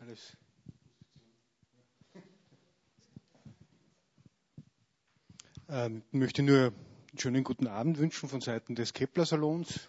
Alles. Ich möchte nur einen schönen guten Abend wünschen von Seiten des Kepler-Salons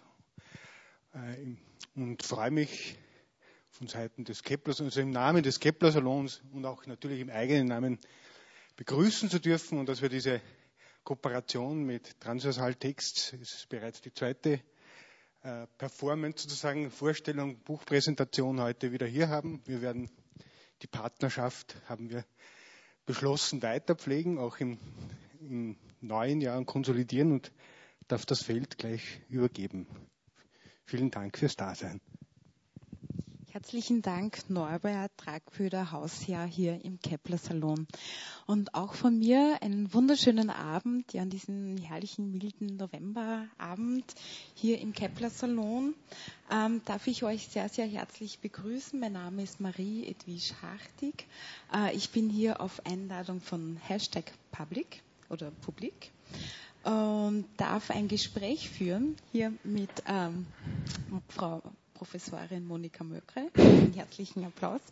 und freue mich von Seiten des Kepler, also im Namen des Kepler-Salons und auch natürlich im eigenen Namen begrüßen zu dürfen und dass wir diese Kooperation mit Transversal Texts, es ist bereits die zweite Performance sozusagen, Vorstellung, Buchpräsentation heute wieder hier haben. Wir werden die Partnerschaft, haben wir beschlossen, weiter pflegen, auch im neuen Jahr und konsolidieren und darf das Feld gleich übergeben. Vielen Dank fürs Dasein. Herzlichen Dank, Norbert Tragföder, Hausherr hier im Kepler-Salon. Und auch von mir einen wunderschönen Abend, ja, an diesem herrlichen, milden Novemberabend hier im Kepler-Salon. Darf ich euch sehr, sehr herzlich begrüßen. Mein Name ist Marie Edwige Hartig. Ich bin hier auf Einladung von #Public oder Publik und darf ein Gespräch führen hier mit Frau Professorin Monika Möckre. Einen herzlichen Applaus.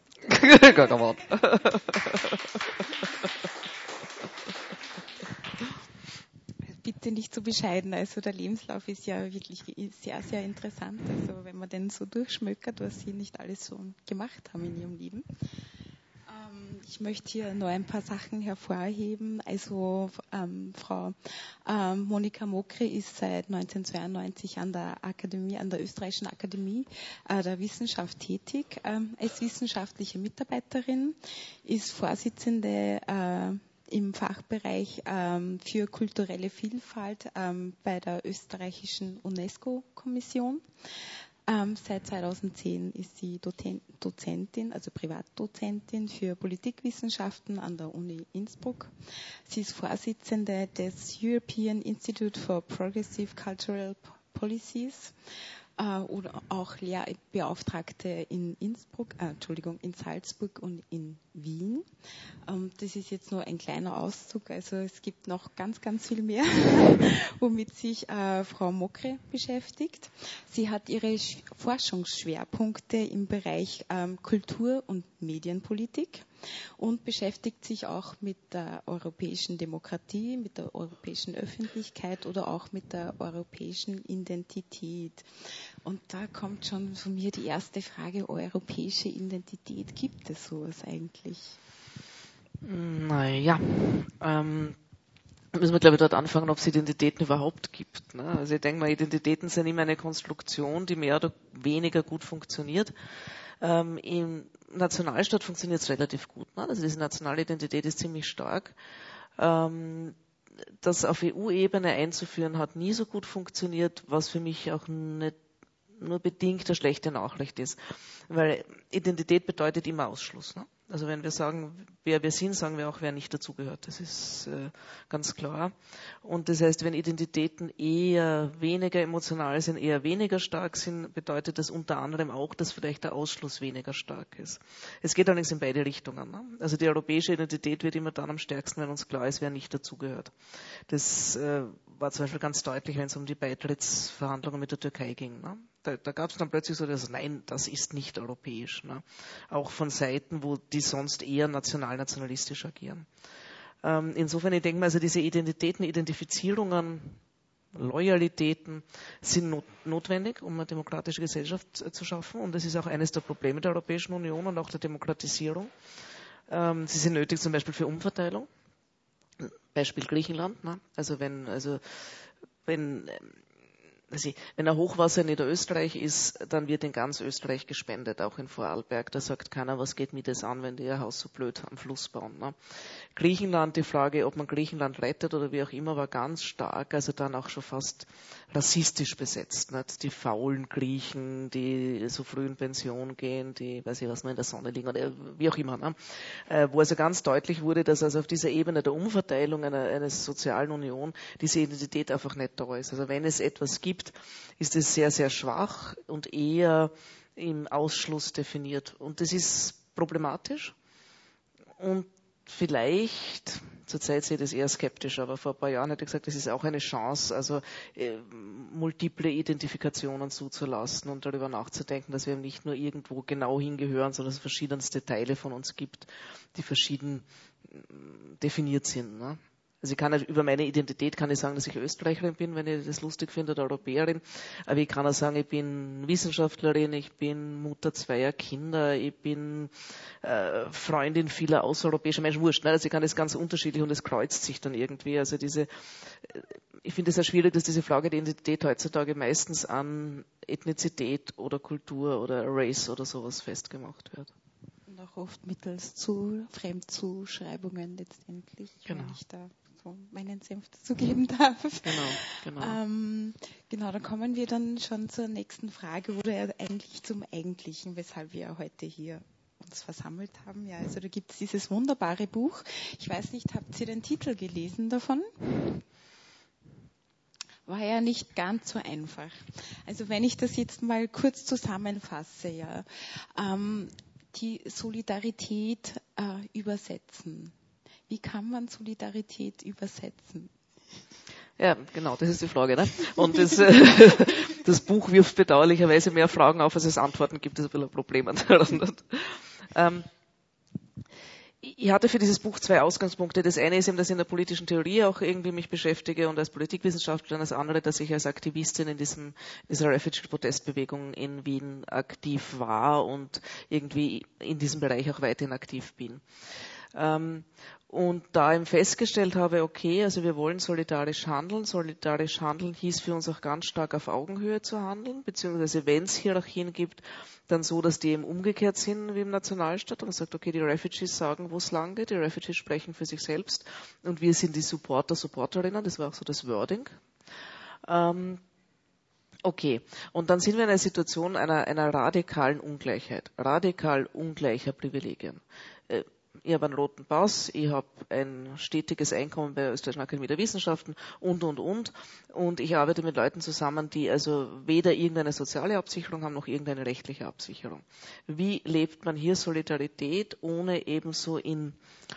Bitte nicht zu bescheiden. Also der Lebenslauf ist ja wirklich sehr, sehr interessant. Also wenn man den so durchschmökert, was Sie nicht alles so gemacht haben in Ihrem Leben. Ich möchte hier nur ein paar Sachen hervorheben. Also Frau Monika Möckre ist seit 1992 an der Österreichischen Akademie der Wissenschaft tätig als wissenschaftliche Mitarbeiterin, ist Vorsitzende im Fachbereich für kulturelle Vielfalt bei der österreichischen UNESCO-Kommission. Seit 2010 ist sie Dozentin, also Privatdozentin für Politikwissenschaften an der Uni Innsbruck. Sie ist Vorsitzende des European Institute for Progressive Cultural Policies oder auch Lehrbeauftragte in Salzburg und in Wien. Das ist jetzt nur ein kleiner Auszug, also es gibt noch ganz, ganz viel mehr, womit sich Frau Möckre beschäftigt. Sie hat ihre Forschungsschwerpunkte im Bereich Kultur- und Medienpolitik und beschäftigt sich auch mit der europäischen Demokratie, mit der europäischen Öffentlichkeit oder auch mit der europäischen Identität. Und da kommt schon von mir die erste Frage, europäische Identität, gibt es sowas eigentlich? Naja, müssen wir, glaube ich, dort anfangen, ob es Identitäten überhaupt gibt. Ne? Also ich denke mal, Identitäten sind immer eine Konstruktion, die mehr oder weniger gut funktioniert. Im Nationalstaat funktioniert es relativ gut. Ne? Also diese nationale Identität ist ziemlich stark. Das auf EU-Ebene einzuführen, hat nie so gut funktioniert, was für mich auch nicht nur bedingt eine schlechte Nachricht ist. Weil Identität bedeutet immer Ausschluss. Ne? Also wenn wir sagen, wer wir sind, sagen wir auch, wer nicht dazugehört. Das ist ganz klar. Und das heißt, wenn Identitäten eher weniger emotional sind, eher weniger stark sind, bedeutet das unter anderem auch, dass vielleicht der Ausschluss weniger stark ist. Es geht allerdings in beide Richtungen. Ne? Also die europäische Identität wird immer dann am stärksten, wenn uns klar ist, wer nicht dazugehört. Das war zum Beispiel ganz deutlich, wenn es um die Beitrittsverhandlungen mit der Türkei ging. Ne? Da gab es dann plötzlich so das, nein, das ist nicht europäisch. Ne? Auch von Seiten, wo die sonst eher nationalistisch agieren. Insofern, ich denke mal, also diese Identitäten, Identifizierungen, Loyalitäten sind notwendig, um eine demokratische Gesellschaft zu schaffen. Und das ist auch eines der Probleme der Europäischen Union und auch der Demokratisierung. Sie sind nötig zum Beispiel für Umverteilung. Beispiel Griechenland. Ne? Also wenn ein Hochwasser in Niederösterreich ist, dann wird in ganz Österreich gespendet, auch in Vorarlberg. Da sagt keiner, was geht mir das an, wenn die ihr Haus so blöd am Fluss bauen. Ne? Griechenland, die Frage, ob man Griechenland rettet oder wie auch immer, war ganz stark, also dann auch schon fast rassistisch besetzt. Nicht? Die faulen Griechen, die so früh in Pension gehen, die, weiß ich was, nur in der Sonne liegen oder wie auch immer. Ne? Wo also ganz deutlich wurde, dass also auf dieser Ebene der Umverteilung einer sozialen Union diese Identität einfach nicht da ist. Also wenn es etwas gibt, ist es sehr, sehr schwach und eher im Ausschluss definiert. Und das ist problematisch. Und vielleicht Zurzeit sehe ich das eher skeptisch, aber vor ein paar Jahren hätte ich gesagt, das ist auch eine Chance, also multiple Identifikationen zuzulassen und darüber nachzudenken, dass wir nicht nur irgendwo genau hingehören, sondern dass es verschiedenste Teile von uns gibt, die verschieden definiert sind. Ne? Also ich kann über meine Identität kann ich sagen, dass ich Österreicherin bin, wenn ich das lustig finde, oder Europäerin. Aber ich kann auch sagen, ich bin Wissenschaftlerin, ich bin Mutter zweier Kinder, ich bin Freundin vieler außereuropäischer Menschen. Wurscht, ne? Also ich kann das ganz unterschiedlich und es kreuzt sich dann irgendwie. Also ich finde es sehr schwierig, dass diese Frage der Identität heutzutage meistens an Ethnizität oder Kultur oder Race oder sowas festgemacht wird. Und auch oft mittels Fremdzuschreibungen letztendlich, genau. Wenn ich da so meinen Senf dazu geben darf. Genau. Genau, dann kommen wir dann schon zur nächsten Frage oder eigentlich zum Eigentlichen, weshalb wir heute hier uns versammelt haben. Ja, also da gibt es dieses wunderbare Buch. Ich weiß nicht, habt ihr den Titel gelesen davon? War ja nicht ganz so einfach. Also wenn ich das jetzt mal kurz zusammenfasse, ja, die Solidarität übersetzen. Wie kann man Solidarität übersetzen? Ja, genau, das ist die Frage. Ne? Und das Buch wirft bedauerlicherweise mehr Fragen auf, als es Antworten gibt. Das ist ein bisschen ein Problem. Ich hatte für dieses Buch 2 Ausgangspunkte. Das eine ist eben, dass ich in der politischen Theorie auch irgendwie mich beschäftige und als Politikwissenschaftlerin, das andere, dass ich als Aktivistin in dieser Refugee-Protestbewegung in Wien aktiv war und irgendwie in diesem Bereich auch weiterhin aktiv bin. Und da eben festgestellt habe, okay, also wir wollen solidarisch handeln. Solidarisch handeln hieß für uns auch ganz stark auf Augenhöhe zu handeln, beziehungsweise wenn es Hierarchien gibt, dann so, dass die eben umgekehrt sind wie im Nationalstaat. Und man sagt, okay, die Refugees sagen, wo es lang geht, die Refugees sprechen für sich selbst und wir sind die Supporterinnen, das war auch so das Wording. Okay, und dann sind wir in einer Situation einer radikalen Ungleichheit, radikal ungleicher Privilegien. Ich habe einen roten Pass, ich habe ein stetiges Einkommen bei der Österreichischen Akademie der Wissenschaften und ich arbeite mit Leuten zusammen, die also weder irgendeine soziale Absicherung haben, noch irgendeine rechtliche Absicherung. Wie lebt man hier Solidarität, ohne ebenso in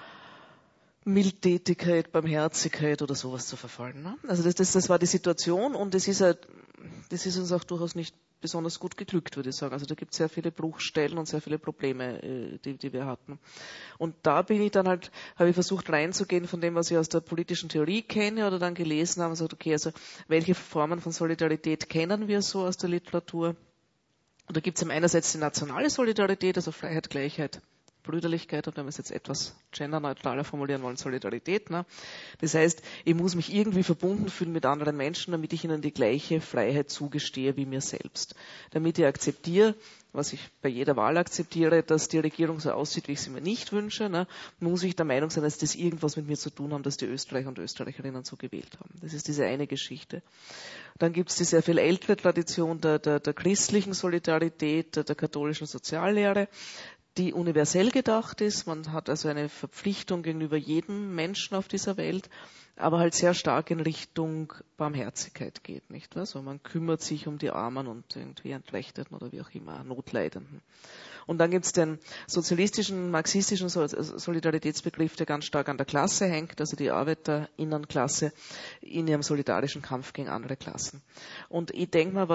Mildtätigkeit, Barmherzigkeit oder sowas zu verfallen? Ne? Also das war die Situation und das ist uns auch durchaus nicht besonders gut geglückt, würde ich sagen. Also da gibt es sehr viele Bruchstellen und sehr viele Probleme, die wir hatten. Und da habe ich versucht reinzugehen von dem, was ich aus der politischen Theorie kenne oder dann gelesen habe und gesagt, okay, also welche Formen von Solidarität kennen wir so aus der Literatur? Und da gibt es einerseits die nationale Solidarität, also Freiheit, Gleichheit, Brüderlichkeit, und wenn wir es jetzt etwas genderneutraler formulieren wollen, Solidarität. Ne? Das heißt, ich muss mich irgendwie verbunden fühlen mit anderen Menschen, damit ich ihnen die gleiche Freiheit zugestehe wie mir selbst. Damit ich akzeptiere, was ich bei jeder Wahl akzeptiere, dass die Regierung so aussieht, wie ich sie mir nicht wünsche, ne? Muss ich der Meinung sein, dass das irgendwas mit mir zu tun haben, dass die Österreicher und Österreicherinnen so gewählt haben. Das ist diese eine Geschichte. Dann gibt es die sehr viel ältere Tradition der christlichen Solidarität, der katholischen Soziallehre, die universell gedacht ist. Man hat also eine Verpflichtung gegenüber jedem Menschen auf dieser Welt, aber halt sehr stark in Richtung Barmherzigkeit geht, nicht wahr? Also man kümmert sich um die Armen und irgendwie Entrechteten oder wie auch immer, Notleidenden. Und dann gibt es den sozialistischen, marxistischen Solidaritätsbegriff, der ganz stark an der Klasse hängt, also die Arbeiterinnenklasse in ihrem solidarischen Kampf gegen andere Klassen. Und ich denke mal,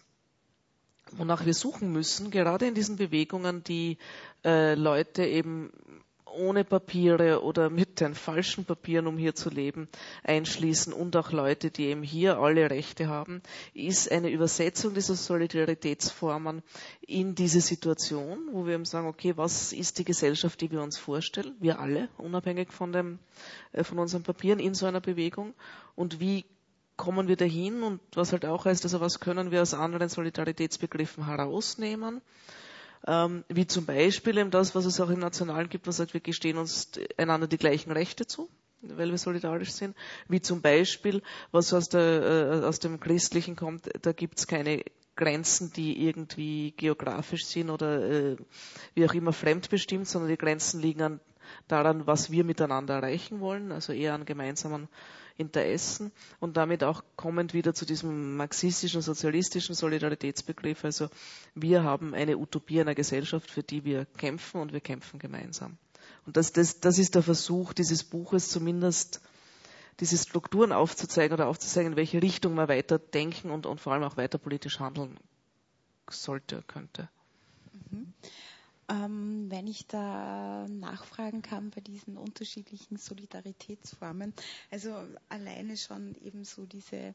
wonach wir suchen müssen, gerade in diesen Bewegungen, die Leute eben ohne Papiere oder mit den falschen Papieren, um hier zu leben, einschließen und auch Leute, die eben hier alle Rechte haben, ist eine Übersetzung dieser Solidaritätsformen in diese Situation, wo wir eben sagen, okay, was ist die Gesellschaft, die wir uns vorstellen, wir alle, unabhängig von unseren Papieren in so einer Bewegung, und wie kommen wir dahin, und was halt auch heißt, also was können wir aus anderen Solidaritätsbegriffen herausnehmen, wie zum Beispiel eben das, was es auch im Nationalen gibt, man sagt, wir gestehen uns einander die gleichen Rechte zu, weil wir solidarisch sind, wie zum Beispiel, was aus dem Christlichen kommt, da gibt es keine Grenzen, die irgendwie geografisch sind oder wie auch immer fremdbestimmt, sondern die Grenzen liegen daran, was wir miteinander erreichen wollen, also eher an gemeinsamen Interessen, und damit auch kommend wieder zu diesem marxistischen, sozialistischen Solidaritätsbegriff. Also wir haben eine Utopie einer Gesellschaft, für die wir kämpfen, und wir kämpfen gemeinsam. Und das ist der Versuch dieses Buches, zumindest diese Strukturen aufzuzeigen, in welche Richtung man weiter denken und vor allem auch weiter politisch handeln sollte, könnte. Mhm. Wenn ich da nachfragen kann bei diesen unterschiedlichen Solidaritätsformen, also alleine schon eben so diese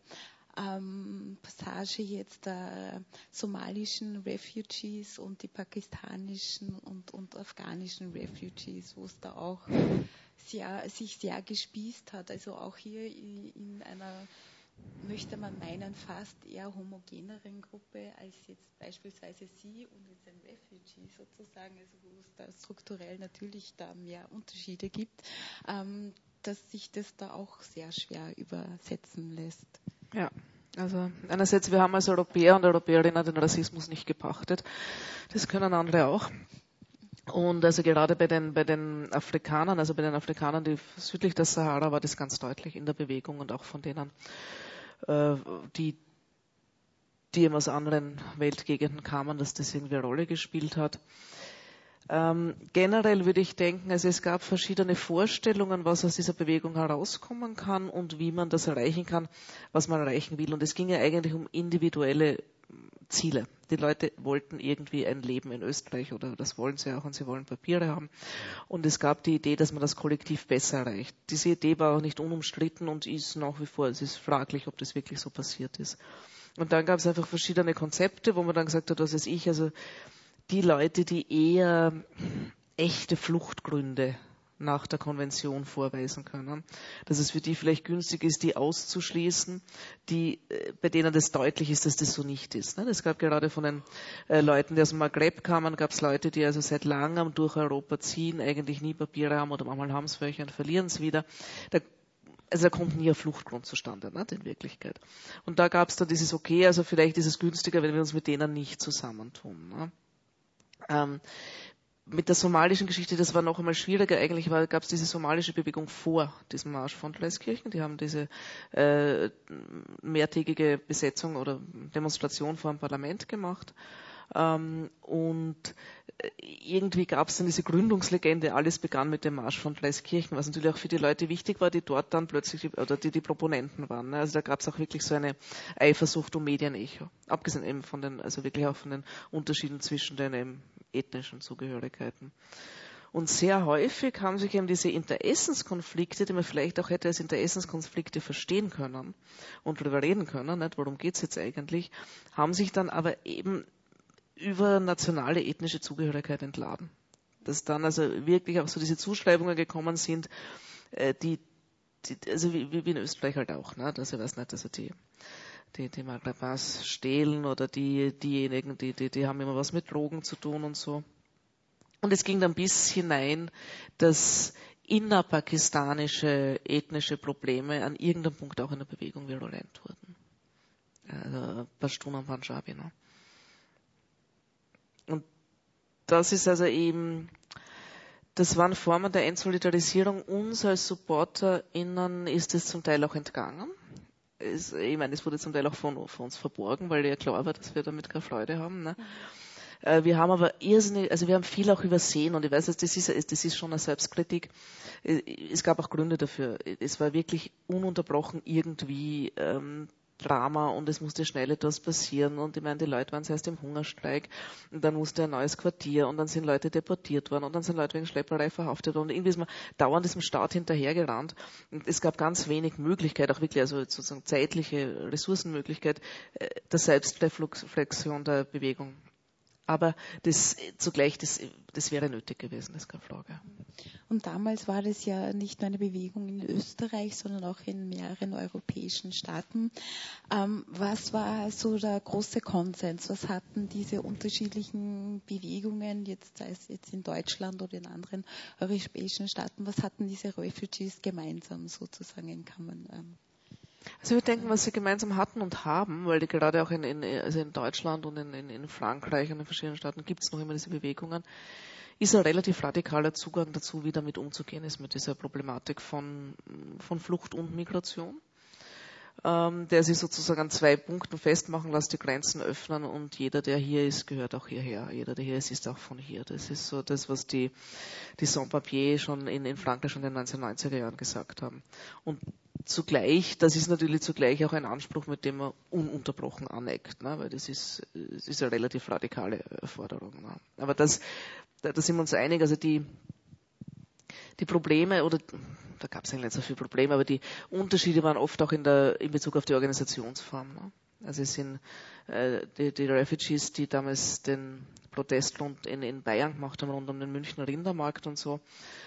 Passage jetzt der somalischen Refugees und die pakistanischen und afghanischen Refugees, wo es da auch sich sehr gespießt hat, also auch hier in einer, möchte man meinen, fast eher homogeneren Gruppe als jetzt beispielsweise Sie und jetzt ein Refugee sozusagen, also wo es da strukturell natürlich da mehr Unterschiede gibt, dass sich das da auch sehr schwer übersetzen lässt. Ja, also einerseits, wir haben als Europäer und Europäerinnen den Rassismus nicht gepachtet. Das können andere auch. Und also gerade bei den Afrikanern, die südlich der Sahara, war das ganz deutlich in der Bewegung und auch von denen, die eben aus anderen Weltgegenden kamen, dass das irgendwie eine Rolle gespielt hat. Generell würde ich denken, also es gab verschiedene Vorstellungen, was aus dieser Bewegung herauskommen kann und wie man das erreichen kann, was man erreichen will. Und es ging ja eigentlich um individuelle Ziele. Die Leute wollten irgendwie ein Leben in Österreich oder das wollen sie auch und sie wollen Papiere haben. Und es gab die Idee, dass man das kollektiv besser erreicht. Diese Idee war auch nicht unumstritten und ist nach wie vor, es ist fraglich, ob das wirklich so passiert ist. Und dann gab es einfach verschiedene Konzepte, wo man dann gesagt hat, was weiß ich, also die Leute, die eher echte Fluchtgründe nach der Konvention vorweisen können, dass es für die vielleicht günstig ist, die auszuschließen, bei denen das deutlich ist, dass das so nicht ist. Es gab gerade von den Leuten, die aus dem Maghreb kamen, gab es Leute, die also seit langem durch Europa ziehen, eigentlich nie Papiere haben oder manchmal haben es welche und verlieren es wieder. Da kommt nie ein Fluchtgrund zustande, in Wirklichkeit. Und da gab es dann dieses, okay, also vielleicht ist es günstiger, wenn wir uns mit denen nicht zusammentun. Mit der somalischen Geschichte, das war noch einmal schwieriger. Eigentlich gab es diese somalische Bewegung vor diesem Marsch von Fleißkirchen. Die haben diese mehrtägige Besetzung oder Demonstration vor dem Parlament gemacht. Und irgendwie gab es dann diese Gründungslegende, alles begann mit dem Marsch von Fleißkirchen, was natürlich auch für die Leute wichtig war, die dort dann plötzlich, oder die Proponenten waren. Also da gab es auch wirklich so eine Eifersucht um Medienecho. Abgesehen eben also wirklich auch von den Unterschieden zwischen den ethnischen Zugehörigkeiten. Und sehr häufig haben sich eben diese Interessenskonflikte, die man vielleicht auch hätte als Interessenskonflikte verstehen können und darüber reden können, worum geht es jetzt eigentlich, haben sich dann aber eben über nationale ethnische Zugehörigkeit entladen. Dass dann also wirklich auch so diese Zuschreibungen gekommen sind, also wie in Österreich halt auch, also ich weiß nicht, also die Maghrebins stehlen oder diejenigen, die haben immer was mit Drogen zu tun und so. Und es ging dann bis hinein, dass innerpakistanische ethnische Probleme an irgendeinem Punkt auch in der Bewegung virulent wurden. Also Pashtun und Punjabi, Und das ist also eben, das waren Formen der Entsolidarisierung. Uns als SupporterInnen ist es zum Teil auch entgangen. Ich meine, es wurde zum Teil auch von uns verborgen, weil ja klar war, dass wir damit keine Freude haben. Wir haben aber wir haben viel auch übersehen und ich weiß, das ist schon eine Selbstkritik. Es gab auch Gründe dafür. Es war wirklich ununterbrochen irgendwie Drama und es musste schnell etwas passieren und ich meine, die Leute waren zuerst im Hungerstreik und dann musste ein neues Quartier und dann sind Leute deportiert worden und dann sind Leute wegen Schlepperei verhaftet worden und irgendwie ist man dauernd diesem Staat hinterhergerannt und es gab ganz wenig Möglichkeit, auch wirklich also sozusagen zeitliche Ressourcenmöglichkeit der Selbstreflexion der Bewegung. Aber das wäre nötig gewesen, das ist keine Frage. Und damals war das ja nicht nur eine Bewegung in Österreich, sondern auch in mehreren europäischen Staaten. Was war so der große Konsens? Was hatten diese unterschiedlichen Bewegungen, sei es jetzt in Deutschland oder in anderen europäischen Staaten, was hatten diese Refugees gemeinsam sozusagen in Kammern? Also wir denken, was sie gemeinsam hatten und haben, weil die gerade auch in Deutschland und in Frankreich und in verschiedenen Staaten gibt es noch immer diese Bewegungen, ist ein relativ radikaler Zugang dazu, wie damit umzugehen ist mit dieser Problematik von Flucht und Migration. der sich sozusagen an 2 Punkten festmachen lässt, die Grenzen öffnen und jeder, der hier ist, gehört auch hierher. Jeder, der hier ist auch von hier. Das ist so das, was die Sans-Papiers schon in Frankreich schon in den 1990er Jahren gesagt haben. Und zugleich, das ist natürlich zugleich auch ein Anspruch, mit dem man ununterbrochen aneckt, ne? Weil das ist eine relativ radikale Forderung. Ne? Aber da sind wir uns einig, also die Probleme, oder da gab es eigentlich nicht so viele Probleme, aber die Unterschiede waren oft auch in Bezug auf die Organisationsform. Ne? Also es sind die Refugees, die damals den Protest in Bayern gemacht haben, rund um den Münchner Rindermarkt und so,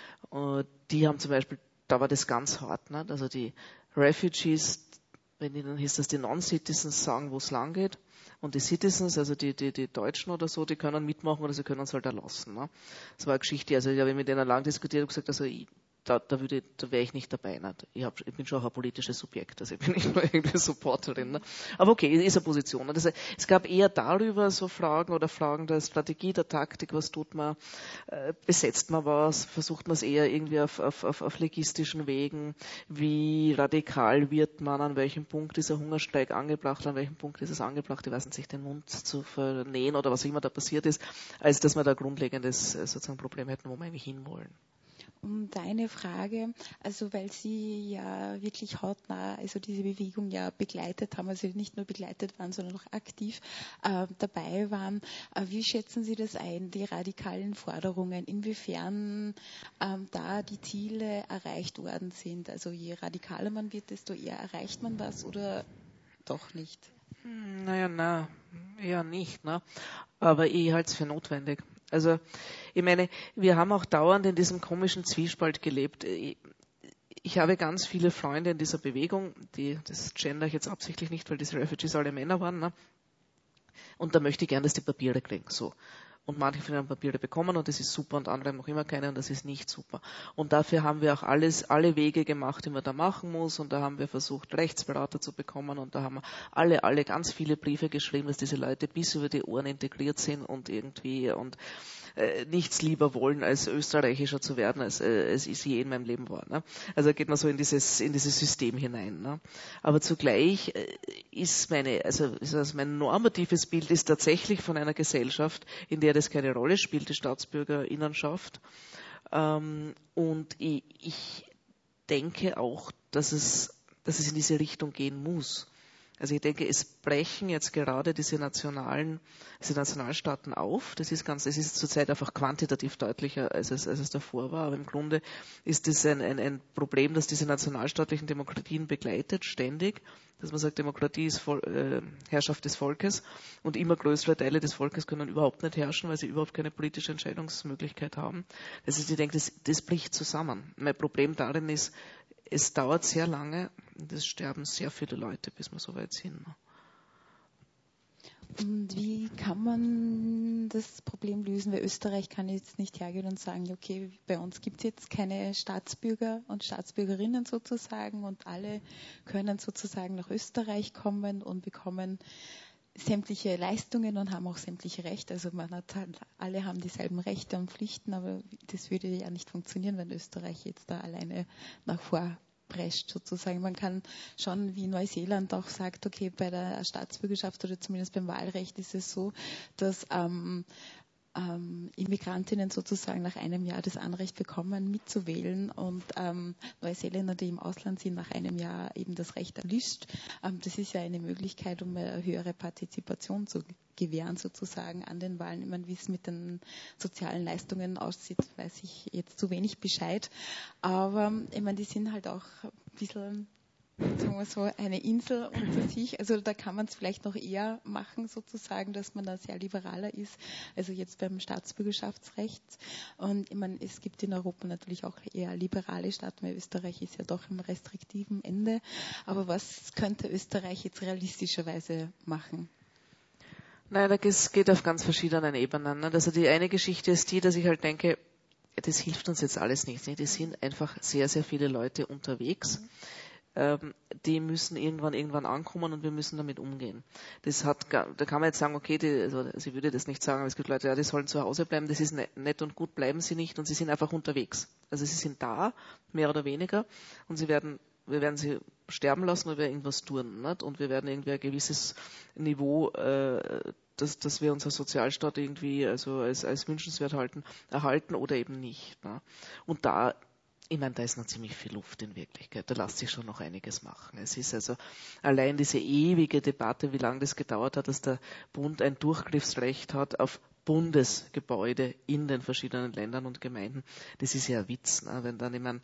die haben zum Beispiel, da war das ganz hart. Ne? Also die Refugees, wenn ihnen hieß, dass die Non-Citizens sagen, wo es lang geht, und die Citizens, also die Deutschen oder so, die können mitmachen oder sie können es halt erlassen. Ne? Das war eine Geschichte, also ich habe mit denen lang diskutiert und gesagt, also da wäre ich nicht dabei. Ne? Ich bin schon auch ein politisches Subjekt, also ich bin nicht nur irgendwie Supporterin. Ne? Aber okay, ist eine Position. Also es gab eher darüber so Fragen der Strategie, der Taktik, was tut man, besetzt man was, versucht man es eher irgendwie auf legistischen Wegen, wie radikal wird man, an welchem Punkt ist ein Hungerstreik angebracht, an welchem Punkt ist es angebracht, ich weiß nicht, sich den Mund zu vernähen oder was immer da passiert ist, als dass wir da grundlegendes sozusagen Problem hätten, wo wir eigentlich hinwollen. Um deine Frage, also weil Sie ja wirklich hautnah, also diese Bewegung ja begleitet haben, also nicht nur begleitet waren, sondern auch aktiv dabei waren. Wie schätzen Sie das ein, die radikalen Forderungen, inwiefern da die Ziele erreicht worden sind? Also je radikaler man wird, desto eher erreicht man das oder doch nicht? Naja, eher nicht, ne? Aber ich halte es für notwendig. Also, ich meine, wir haben auch dauernd in diesem komischen Zwiespalt gelebt. Ich habe ganz viele Freunde in dieser Bewegung, das gender ich jetzt absichtlich nicht, weil diese Refugees alle Männer waren, ne? Und da möchte ich gerne, dass die Papiere kriegen, so. Und manche von ihnen Papiere bekommen und das ist super und andere haben noch immer keine und das ist nicht super. Und dafür haben wir auch alle Wege gemacht, die man da machen muss und da haben wir versucht, Rechtsberater zu bekommen und da haben wir alle ganz viele Briefe geschrieben, dass diese Leute bis über die Ohren integriert sind und irgendwie und nichts lieber wollen, als Österreichischer zu werden, als ich je in meinem Leben war. Ne? Also geht man so in dieses System hinein. Ne? Aber zugleich ist mein normatives Bild ist tatsächlich von einer Gesellschaft, in der das keine Rolle spielt, die Staatsbürgerinnenschaft. Und ich denke auch, dass es in diese Richtung gehen muss. Also ich denke, es brechen jetzt gerade diese Nationalstaaten auf. Es ist zurzeit einfach quantitativ deutlicher, als es davor war. Aber im Grunde ist es ein Problem, das diese nationalstaatlichen Demokratien begleitet, ständig. Dass man sagt, Demokratie ist Herrschaft des Volkes und immer größere Teile des Volkes können überhaupt nicht herrschen, weil sie überhaupt keine politische Entscheidungsmöglichkeit haben. Das heißt, ich denke, das bricht zusammen. Mein Problem darin ist, es dauert sehr lange und es sterben sehr viele Leute, bis wir so weit sind. Und wie kann man das Problem lösen? Weil Österreich kann jetzt nicht hergehen und sagen, okay, bei uns gibt es jetzt keine Staatsbürger und Staatsbürgerinnen sozusagen und alle können sozusagen nach Österreich kommen und bekommen sämtliche Leistungen und haben auch sämtliche Rechte. Also alle haben dieselben Rechte und Pflichten, aber das würde ja nicht funktionieren, wenn Österreich jetzt da alleine nach vorprescht sozusagen. Man kann schon, wie Neuseeland auch sagt, okay, bei der Staatsbürgerschaft oder zumindest beim Wahlrecht ist es so, dass Immigrantinnen sozusagen nach einem Jahr das Anrecht bekommen, mitzuwählen und Neuseeländer, die im Ausland sind, nach einem Jahr eben das Recht erlischt. Das ist ja eine Möglichkeit, um eine höhere Partizipation zu gewähren sozusagen an den Wahlen. Ich meine, wie es mit den sozialen Leistungen aussieht, weiß ich jetzt zu wenig Bescheid. Aber ich meine, die sind halt auch ein bisschen, sagen wir so, eine Insel unter sich. Also da kann man es vielleicht noch eher machen sozusagen, dass man da sehr liberaler ist. Also jetzt beim Staatsbürgerschaftsrecht. Und ich meine, es gibt in Europa natürlich auch eher liberale Staaten, weil Österreich ist ja doch im restriktiven Ende. Aber was könnte Österreich jetzt realistischerweise machen? Nein, das geht auf ganz verschiedenen Ebenen. Also die eine Geschichte ist die, dass ich halt denke, das hilft uns jetzt alles nicht. Es sind einfach sehr, sehr viele Leute unterwegs. Die müssen irgendwann ankommen und wir müssen damit umgehen. Da kann man jetzt sagen, okay, ich würde das nicht sagen, aber es gibt Leute, ja, die sollen zu Hause bleiben, das ist nett und gut, bleiben sie nicht und sie sind einfach unterwegs. Also sie sind da, mehr oder weniger, und wir werden sie sterben lassen oder irgendwas tun. Nicht? Und wir werden irgendwie ein gewisses Niveau, dass wir unser Sozialstaat irgendwie also als wünschenswert erhalten oder eben nicht. Ne? Und da ist noch ziemlich viel Luft in Wirklichkeit. Da lässt sich schon noch einiges machen. Es ist also allein diese ewige Debatte, wie lange das gedauert hat, dass der Bund ein Durchgriffsrecht hat auf Bundesgebäude in den verschiedenen Ländern und Gemeinden. Das ist ja ein Witz. Ne? Wenn dann,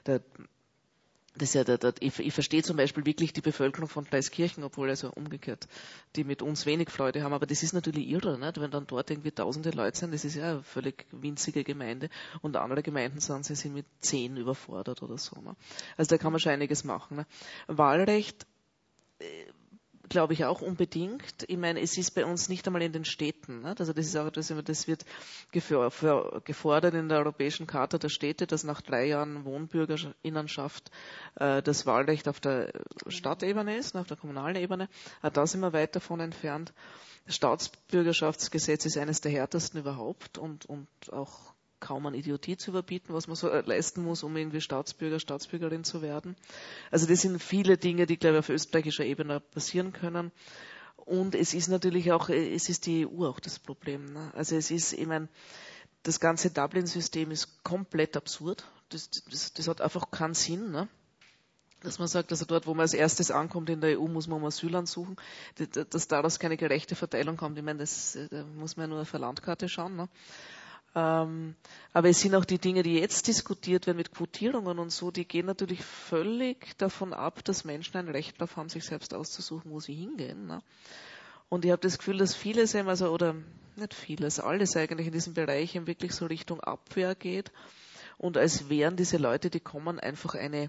ich verstehe zum Beispiel wirklich die Bevölkerung von Pleiskirchen, obwohl also umgekehrt, die mit uns wenig Freude haben, aber das ist natürlich irre, nicht? Wenn dann dort irgendwie tausende Leute sind, das ist ja eine völlig winzige Gemeinde und andere Gemeinden sind mit 10 überfordert oder so. Ne? Also da kann man schon einiges machen. Ne? Wahlrecht, glaube ich auch unbedingt. Ich meine, es ist bei uns nicht einmal in den Städten. Ne? Also das ist auch etwas, das wird gefordert in der Europäischen Charta der Städte, dass nach 3 Jahren Wohnbürgerinnenschaft das Wahlrecht auf der Stadtebene ist, auf der kommunalen Ebene. Auch da sind wir weit davon entfernt. Das Staatsbürgerschaftsgesetz ist eines der härtesten überhaupt und auch kaum an Idiotie zu überbieten, was man so leisten muss, um irgendwie Staatsbürger, Staatsbürgerin zu werden. Also das sind viele Dinge, die, glaube ich, auf österreichischer Ebene passieren können. Und es ist natürlich auch, es ist die EU auch das Problem. Ne? Also es ist, ich meine, das ganze Dublin-System ist komplett absurd. Das hat einfach keinen Sinn. Ne? Dass man sagt, also dort, wo man als erstes ankommt in der EU, muss man um Asyl ansuchen, dass daraus keine gerechte Verteilung kommt. Ich meine, da muss man ja nur auf eine Landkarte schauen. Ne? Aber es sind auch die Dinge, die jetzt diskutiert werden mit Quotierungen und so, die gehen natürlich völlig davon ab, dass Menschen ein Recht darauf haben, sich selbst auszusuchen, wo sie hingehen. Ne? Und ich habe das Gefühl, dass vieles oder nicht vieles, alles eigentlich in diesem Bereich eben wirklich so Richtung Abwehr geht und als wären diese Leute, die kommen, einfach eine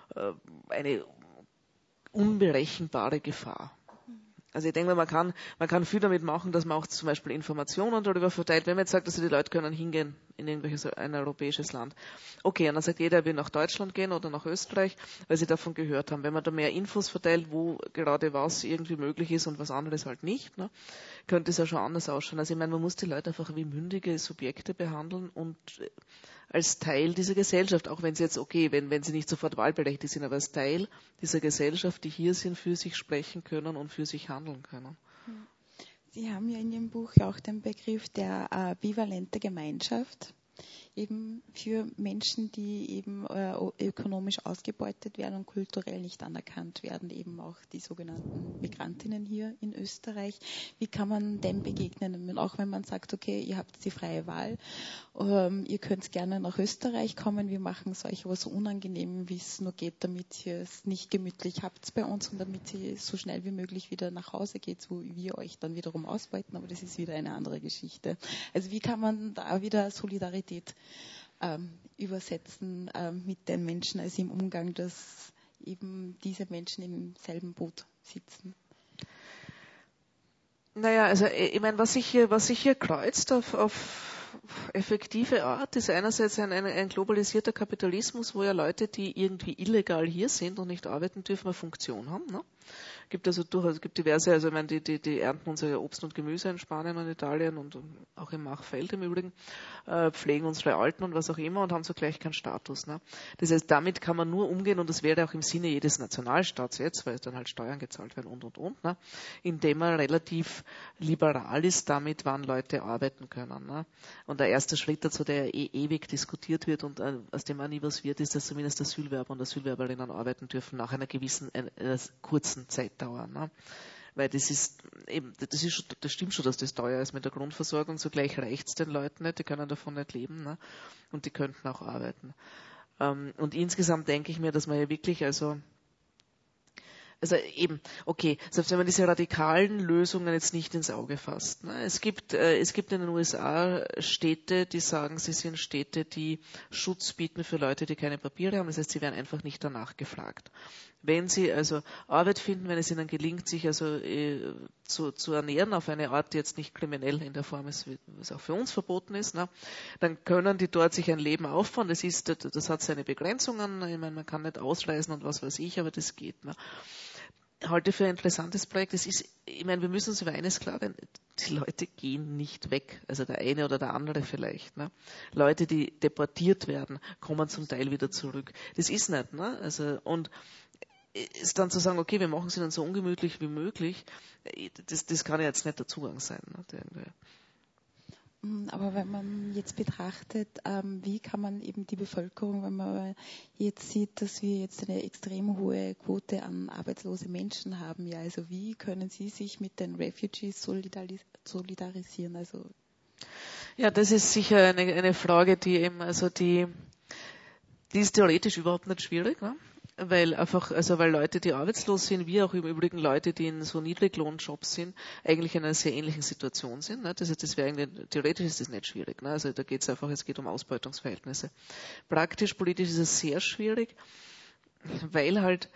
unberechenbare Gefahr. Also ich denke, man kann viel damit machen, dass man auch zum Beispiel Informationen darüber verteilt. Wenn man jetzt sagt, dass die Leute können hingehen in ein europäisches Land. Okay, und dann sagt jeder, er will nach Deutschland gehen oder nach Österreich, weil sie davon gehört haben. Wenn man da mehr Infos verteilt, wo gerade was irgendwie möglich ist und was anderes halt nicht, ne, könnte es ja schon anders ausschauen. Also ich meine, man muss die Leute einfach wie mündige Subjekte behandeln und als Teil dieser Gesellschaft, auch wenn sie jetzt, okay, wenn sie nicht sofort wahlberechtigt sind, aber als Teil dieser Gesellschaft, die hier sind, für sich sprechen können und für sich handeln können. Sie haben ja in Ihrem Buch ja auch den Begriff der bivalente Gemeinschaft, eben für Menschen, die eben ökonomisch ausgebeutet werden und kulturell nicht anerkannt werden, eben auch die sogenannten Migrantinnen hier in Österreich. Wie kann man dem begegnen? Und auch wenn man sagt, okay, ihr habt die freie Wahl, ihr könnt gerne nach Österreich kommen, wir machen es euch aber so unangenehm, wie es nur geht, damit ihr es nicht gemütlich habt bei uns und damit ihr so schnell wie möglich wieder nach Hause geht, wo wir euch dann wiederum ausbeuten, aber das ist wieder eine andere Geschichte. Also wie kann man da wieder Solidarität übersetzen mit den Menschen, also im Umgang, dass eben diese Menschen im selben Boot sitzen? Naja, also ich meine, was sich hier kreuzt auf effektive Art, ist einerseits ein globalisierter Kapitalismus, wo ja Leute, die irgendwie illegal hier sind und nicht arbeiten dürfen, eine Funktion haben. Ne? Gibt diverse, also ich meine, die ernten unser Obst und Gemüse in Spanien und Italien und auch im Machfeld im Übrigen, pflegen unsere Alten und was auch immer und haben so gleich keinen Status. Ne? Das heißt, damit kann man nur umgehen und das wäre auch im Sinne jedes Nationalstaats jetzt, weil dann halt Steuern gezahlt werden und, ne? Indem man relativ liberal ist damit, wann Leute arbeiten können. Ne? Und der erste Schritt dazu, der ewig diskutiert wird und aus dem auch nie was wird, ist, dass zumindest Asylwerber und Asylwerberinnen arbeiten dürfen nach einer gewissen kurzen Zeitdauer. Ne? Weil das stimmt schon, dass das teuer ist mit der Grundversorgung, zugleich reicht es den Leuten nicht, die können davon nicht leben, ne? Und die könnten auch arbeiten. Und insgesamt denke ich mir, dass man ja wirklich also eben, okay, selbst wenn man diese radikalen Lösungen jetzt nicht ins Auge fasst. Ne? Es gibt in den USA Städte, die sagen, sie sind Städte, die Schutz bieten für Leute, die keine Papiere haben. Das heißt, sie werden einfach nicht danach gefragt. Wenn sie also Arbeit finden, wenn es ihnen gelingt, sich also zu ernähren auf eine Art, die jetzt nicht kriminell in der Form ist, wie es auch für uns verboten ist, ne, dann können die dort sich ein Leben aufbauen. Das hat seine Begrenzungen. Ich meine, man kann nicht ausreisen und was weiß ich, aber das geht. Ne. Halte für ein interessantes Projekt. Ich meine, wir müssen uns über eines klar werden, die Leute gehen nicht weg. Also der eine oder der andere vielleicht. Ne? Leute, die deportiert werden, kommen zum Teil wieder zurück. Das ist nicht. Ne? Also, und ist dann zu sagen, okay, wir machen es ihnen so ungemütlich wie möglich, das kann ja jetzt nicht der Zugang sein. Aber wenn man jetzt betrachtet, wie kann man eben die Bevölkerung, wenn man jetzt sieht, dass wir jetzt eine extrem hohe Quote an arbeitslose Menschen haben, ja, also wie können Sie sich mit den Refugees solidarisieren? Also ja, das ist sicher eine Frage, die eben, also die ist theoretisch überhaupt nicht schwierig, ne? Weil Leute, die arbeitslos sind, wie auch im Übrigen Leute, die in so Niedriglohnjobs sind, eigentlich in einer sehr ähnlichen Situation sind. Ne? Das wäre eigentlich, theoretisch ist das nicht schwierig. Ne? Also da geht es einfach, es geht um Ausbeutungsverhältnisse. Praktisch, politisch ist es sehr schwierig, weil halt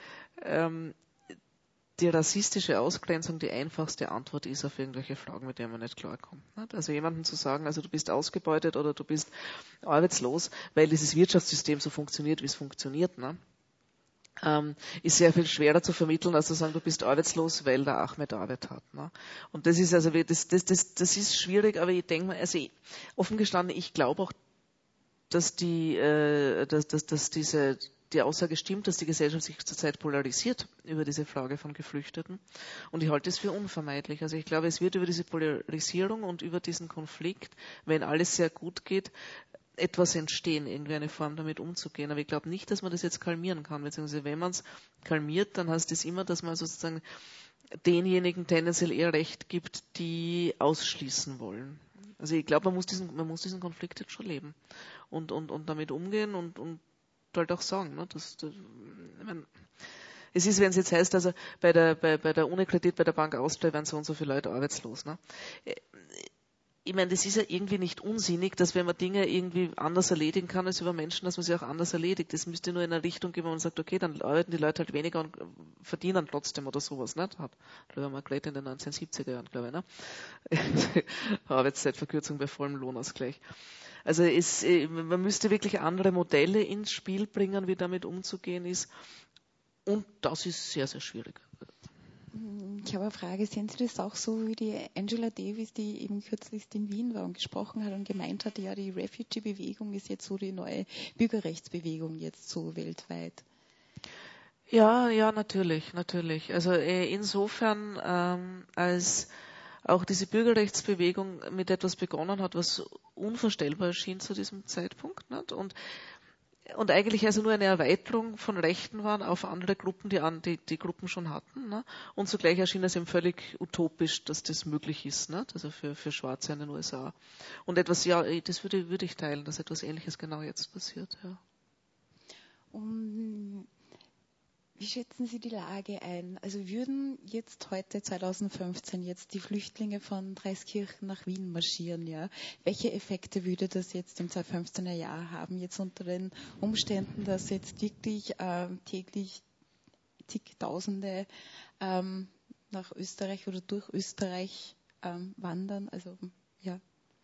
die rassistische Ausgrenzung die einfachste Antwort ist auf irgendwelche Fragen, mit denen man nicht klarkommt. Ne? Also jemandem zu sagen, also du bist ausgebeutet oder du bist arbeitslos, weil dieses Wirtschaftssystem so funktioniert, wie es funktioniert, ne? Ist sehr viel schwerer zu vermitteln, als zu sagen, du bist arbeitslos, weil der Ahmed Arbeit hat. Ne? Und das ist also, das ist schwierig, aber ich denke mal, also offen gestanden, ich glaube auch, dass die Aussage stimmt, dass die Gesellschaft sich zurzeit polarisiert über diese Frage von Geflüchteten. Und ich halte es für unvermeidlich. Also ich glaube, es wird über diese Polarisierung und über diesen Konflikt, wenn alles sehr gut geht, etwas entstehen, irgendwie eine Form damit umzugehen. Aber ich glaube nicht, dass man das jetzt kalmieren kann. Beziehungsweise wenn man es kalmiert, dann heißt es immer, dass man sozusagen denjenigen tendenziell eher Recht gibt, die ausschließen wollen. Also ich glaube, man muss diesen Konflikt jetzt schon leben und damit umgehen und halt auch sagen, ne, ich meine, es ist, wenn es jetzt heißt, also bei der Unikredit, bei der Bank Austria werden so und so viele Leute arbeitslos. Ne? Ich meine, das ist ja irgendwie nicht unsinnig, dass wenn man Dinge irgendwie anders erledigen kann als über Menschen, dass man sie auch anders erledigt. Das müsste nur in eine Richtung gehen, wo man sagt, okay, dann arbeiten die Leute halt weniger und verdienen trotzdem oder sowas. Nicht? Hat Margrethe in den 1970er Jahren, glaube ich. Ne? Arbeitszeitverkürzung bei vollem Lohnausgleich. Also man müsste wirklich andere Modelle ins Spiel bringen, wie damit umzugehen ist. Und das ist sehr, sehr schwierig. Ich habe eine Frage, sehen Sie das auch so wie die Angela Davis, die eben kürzlich in Wien war und gesprochen hat und gemeint hat, ja, die Refugee-Bewegung ist jetzt so die neue Bürgerrechtsbewegung jetzt so weltweit? Ja, natürlich. Also insofern, als auch diese Bürgerrechtsbewegung mit etwas begonnen hat, was unvorstellbar erschien zu diesem Zeitpunkt. Nicht? Und eigentlich also nur eine Erweiterung von Rechten waren auf andere Gruppen, die Gruppen schon hatten. Ne? Und zugleich erschien es eben völlig utopisch, dass das möglich ist, ne? Also für Schwarze in den USA. Und etwas, ja, das würde ich teilen, dass etwas Ähnliches genau jetzt passiert. Ja. Wie schätzen Sie die Lage ein? Also würden jetzt heute 2015 jetzt die Flüchtlinge von Dreiskirchen nach Wien marschieren, ja? Welche Effekte würde das jetzt im 2015er Jahr haben, jetzt unter den Umständen, dass jetzt wirklich täglich zigtausende nach Österreich oder durch Österreich wandern? Also ja.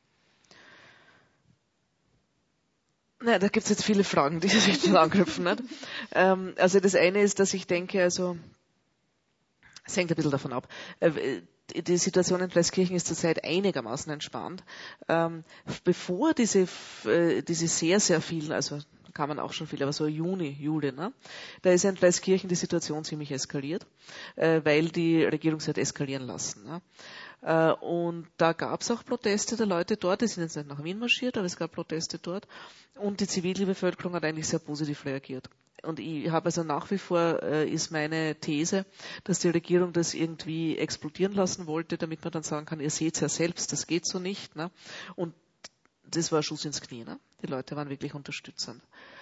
Na, da gibt es jetzt viele Fragen, die sich schon angriffen. Nicht? Also das eine ist, dass ich denke, also es hängt ein bisschen davon ab. Die Situation in Dreiskirchen ist zurzeit einigermaßen entspannt. Bevor diese sehr, sehr vielen, also kann man auch schon viel, aber so Juni, Juli, ne? Da ist in Dreiskirchen die Situation ziemlich eskaliert, weil die Regierung sie hat eskalieren lassen. Ne? Und da gab es auch Proteste der Leute dort, die sind jetzt nicht nach Wien marschiert, aber es gab Proteste dort und die zivile Bevölkerung hat eigentlich sehr positiv reagiert. Und ich habe also nach wie vor, ist meine These, dass die Regierung das irgendwie explodieren lassen wollte, damit man dann sagen kann, ihr seht es ja selbst, das geht so nicht. Ne? Und das war ein Schuss ins Knie. Ne? Die Leute waren wirklich unterstützend.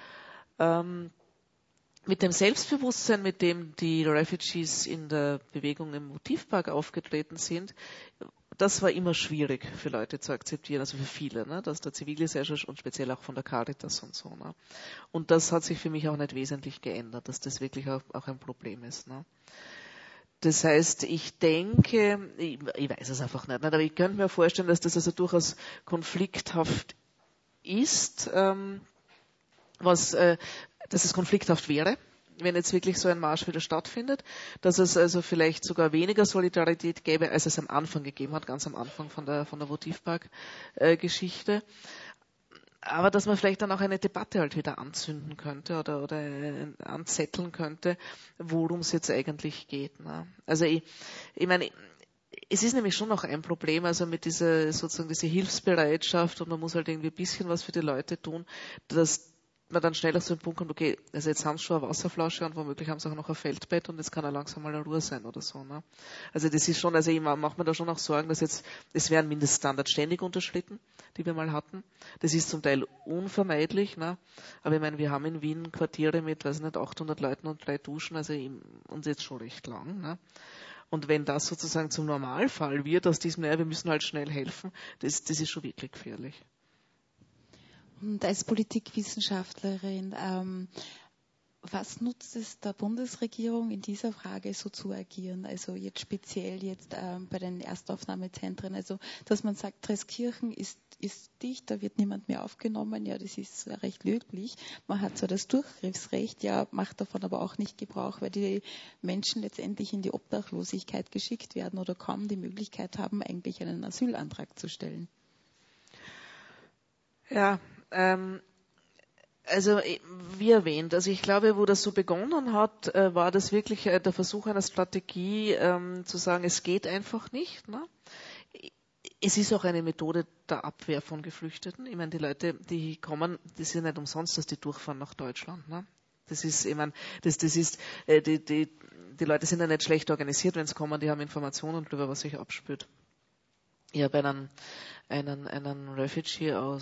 Mit dem Selbstbewusstsein, mit dem die Refugees in der Bewegung im Motivpark aufgetreten sind, das war immer schwierig für Leute zu akzeptieren, also für viele, ne? Dass der Zivilgesellschaft und speziell auch von der Caritas und so. Ne? Und das hat sich für mich auch nicht wesentlich geändert, dass das wirklich auch ein Problem ist. Ne? Das heißt, ich denke, ich weiß es einfach nicht, aber ich könnte mir vorstellen, dass das also durchaus konflikthaft ist, dass es konflikthaft wäre, wenn jetzt wirklich so ein Marsch wieder stattfindet, dass es also vielleicht sogar weniger Solidarität gäbe, als es am Anfang gegeben hat, ganz am Anfang von der Votivpark-Geschichte. aber dass man vielleicht dann auch eine Debatte halt wieder anzünden könnte oder anzetteln könnte, worum es jetzt eigentlich geht. Ne? Also ich meine, es ist nämlich schon noch ein Problem, also mit dieser sozusagen diese Hilfsbereitschaft und man muss halt irgendwie ein bisschen was für die Leute tun, dass man dann schnell auf so einen Punkt kommt, okay, also jetzt haben sie schon eine Wasserflasche und womöglich haben sie auch noch ein Feldbett und jetzt kann er langsam mal eine Ruhe sein oder so. Ne? Also das ist schon, also ich mache mir da schon auch Sorgen, dass jetzt, es werden Mindeststandards ständig unterschritten, die wir mal hatten. Das ist zum Teil unvermeidlich, ne? Aber ich meine, wir haben in Wien Quartiere mit, weiß nicht, 800 Leuten und 3 Duschen, also und jetzt schon recht lang. Ne? Und wenn das sozusagen zum Normalfall wird, aus diesem, naja, wir müssen halt schnell helfen, das ist schon wirklich gefährlich. Und als Politikwissenschaftlerin, was nutzt es der Bundesregierung in dieser Frage so zu agieren? Also jetzt speziell bei den Erstaufnahmezentren, also dass man sagt, Treskirchen ist dicht, da wird niemand mehr aufgenommen, ja, das ist recht löblich. Man hat zwar das Durchgriffsrecht, ja, macht davon aber auch nicht Gebrauch, weil die Menschen letztendlich in die Obdachlosigkeit geschickt werden oder kaum die Möglichkeit haben, eigentlich einen Asylantrag zu stellen. Ja, also wie erwähnt, also ich glaube, wo das so begonnen hat, war das wirklich der Versuch einer Strategie, zu sagen, es geht einfach nicht. Ne? Es ist auch eine Methode der Abwehr von Geflüchteten. Ich meine, die Leute, die kommen, das ist ja nicht umsonst, dass die durchfahren nach Deutschland. Ne? Das ist, ich meine, die Leute sind ja nicht schlecht organisiert, wenn sie kommen, die haben Informationen darüber, was sich abspürt. Ich habe einen Refugee von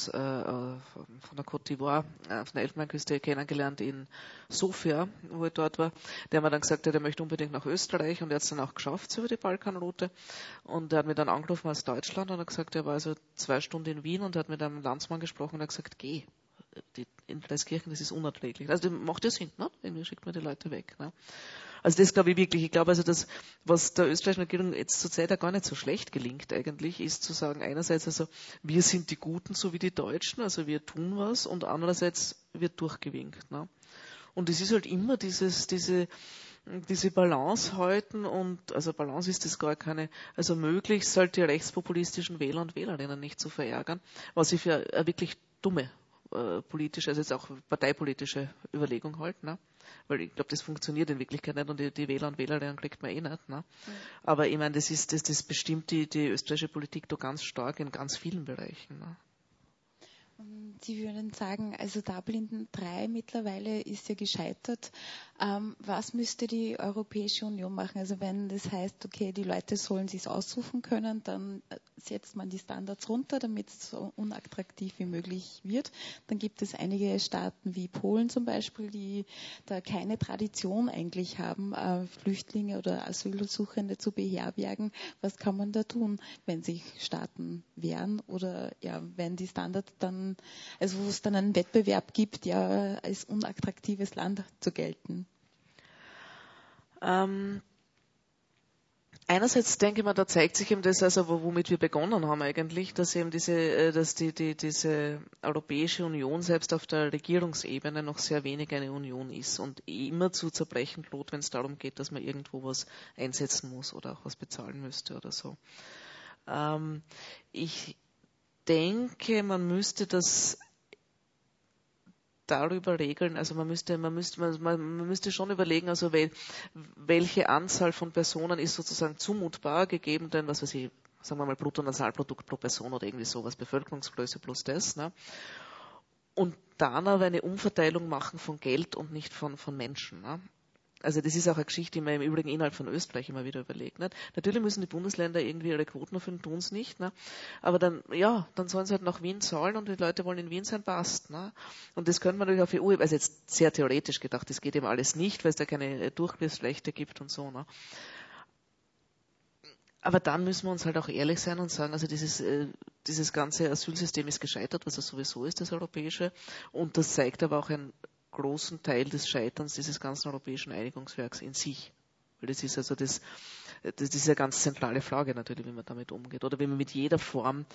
der Côte d'Ivoire, von der Elfenbeinküste kennengelernt in Sofia, wo ich dort war. Der hat mir dann gesagt, der möchte unbedingt nach Österreich und er hat es dann auch geschafft über die Balkanroute. Und er hat mich dann angerufen aus Deutschland und hat gesagt, er war also 2 Stunden in Wien und hat mit einem Landsmann gesprochen und hat gesagt, geh. In Treskirchen, das ist unerträglich. Also das macht ja Sinn, ne? Irgendwie schickt man die Leute weg. Ne? Also das glaube ich wirklich. Ich glaube also, dass was der österreichischen Regierung jetzt zurzeit ja gar nicht so schlecht gelingt eigentlich, ist zu sagen, einerseits also, wir sind die Guten, so wie die Deutschen, also wir tun was und andererseits wird durchgewinkt. Ne? Und es ist halt immer diese Balance halten und, also Balance ist das gar keine, also möglichst halt die rechtspopulistischen Wähler und Wählerinnen nicht zu verärgern, was ich für eine wirklich dumme politische, also jetzt auch parteipolitische Überlegung halt, ne? Weil ich glaube, das funktioniert in Wirklichkeit nicht und die Wähler und Wählerinnen kriegt man eh nicht. Ne? Aber ich meine, das bestimmt die österreichische Politik da ganz stark in ganz vielen Bereichen. Ne? Sie würden sagen, also Dublin 3 mittlerweile ist ja gescheitert. Was müsste die Europäische Union machen? Also wenn das heißt, okay, die Leute sollen sich aussuchen können, dann setzt man die Standards runter, damit es so unattraktiv wie möglich wird. Dann gibt es einige Staaten wie Polen zum Beispiel, die da keine Tradition eigentlich haben, Flüchtlinge oder Asylsuchende zu beherbergen. Was kann man da tun, wenn sich Staaten wehren oder ja, wenn die Standards dann, also wo es dann einen Wettbewerb gibt, ja, als unattraktives Land zu gelten? Einerseits denke ich mal, da zeigt sich eben das, also womit wir begonnen haben eigentlich, dass eben diese Europäische Union selbst auf der Regierungsebene noch sehr wenig eine Union ist und immer zu zerbrechen droht, wenn es darum geht, dass man irgendwo was einsetzen muss oder auch was bezahlen müsste oder so. Ich denke, man müsste das darüber regeln, also man müsste schon überlegen, also welche Anzahl von Personen ist sozusagen zumutbar, gegeben denn, was weiß ich, sagen wir mal Bruttonationalprodukt pro Person oder irgendwie sowas, Bevölkerungsgröße plus das, ne? Und dann aber eine Umverteilung machen von Geld und nicht von Menschen, ne? Also das ist auch eine Geschichte, die man im Übrigen innerhalb von Österreich immer wieder überlegt. Nicht? Natürlich müssen die Bundesländer irgendwie ihre Quoten erfüllen, tun es nicht. Ne? Aber dann sollen sie halt nach Wien zahlen und die Leute wollen in Wien sein, passt. Ne? Und das könnte man natürlich auf EU, also jetzt sehr theoretisch gedacht, das geht eben alles nicht, weil es da keine Durchgriffsrechte gibt und so. Ne? Aber dann müssen wir uns halt auch ehrlich sein und sagen, also dieses ganze Asylsystem ist gescheitert, was es sowieso ist, das europäische. Und das zeigt aber auch einen großen Teil des Scheiterns dieses ganzen europäischen Einigungswerks in sich. Weil das ist also das ist eine ganz zentrale Frage natürlich, wie man damit umgeht. Oder wie man mit jeder Form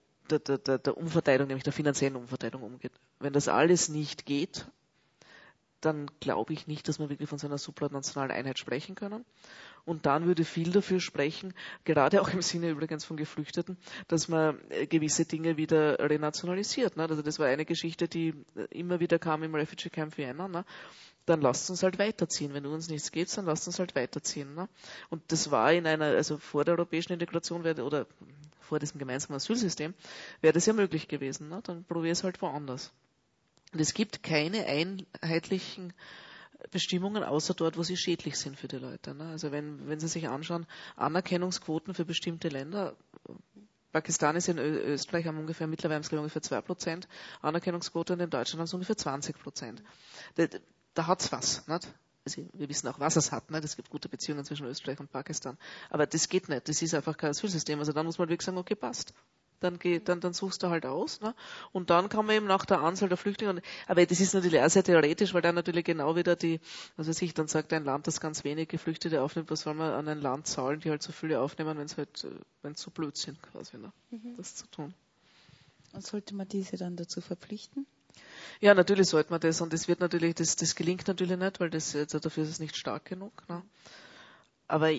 der Umverteilung, nämlich der finanziellen Umverteilung umgeht. Wenn das alles nicht geht, dann glaube ich nicht, dass wir wirklich von so einer supranationalen Einheit sprechen können. Und dann würde viel dafür sprechen, gerade auch im Sinne übrigens von Geflüchteten, dass man gewisse Dinge wieder renationalisiert. Ne? Also das war eine Geschichte, die immer wieder kam im Refugee Camp Vienna. Ne? Dann lasst uns halt weiterziehen. Wenn uns nichts geht, dann lasst uns halt weiterziehen. Ne? Und das war also vor der europäischen Integration oder vor diesem gemeinsamen Asylsystem, wäre das ja möglich gewesen. Ne? Dann probier es halt woanders. Und es gibt keine einheitlichen Bestimmungen, außer dort, wo sie schädlich sind für die Leute. Ne? Also wenn Sie sich anschauen, Anerkennungsquoten für bestimmte Länder, Pakistanis in Österreich haben mittlerweile ungefähr 2%, Anerkennungsquote in Deutschland haben sie ungefähr 20%. Da hat's was, nicht? Also wir wissen auch, was es hat, nicht? Es gibt gute Beziehungen zwischen Österreich und Pakistan. Aber das geht nicht, das ist einfach kein Asylsystem. Also dann muss man wirklich sagen, okay, passt. Dann suchst du halt aus, ne? Und dann kann man eben nach der Anzahl der Flüchtlinge, aber das ist natürlich auch sehr theoretisch, weil dann natürlich genau wieder dann sagt ein Land, das ganz wenig Geflüchtete aufnimmt, was soll man an ein Land zahlen, die halt so viele aufnehmen, wenn sie so blöd sind, quasi, ne? Das zu tun. Und sollte man diese dann dazu verpflichten? Ja, natürlich sollte man das, und das gelingt natürlich nicht, weil dafür ist es nicht stark genug, ne? Aber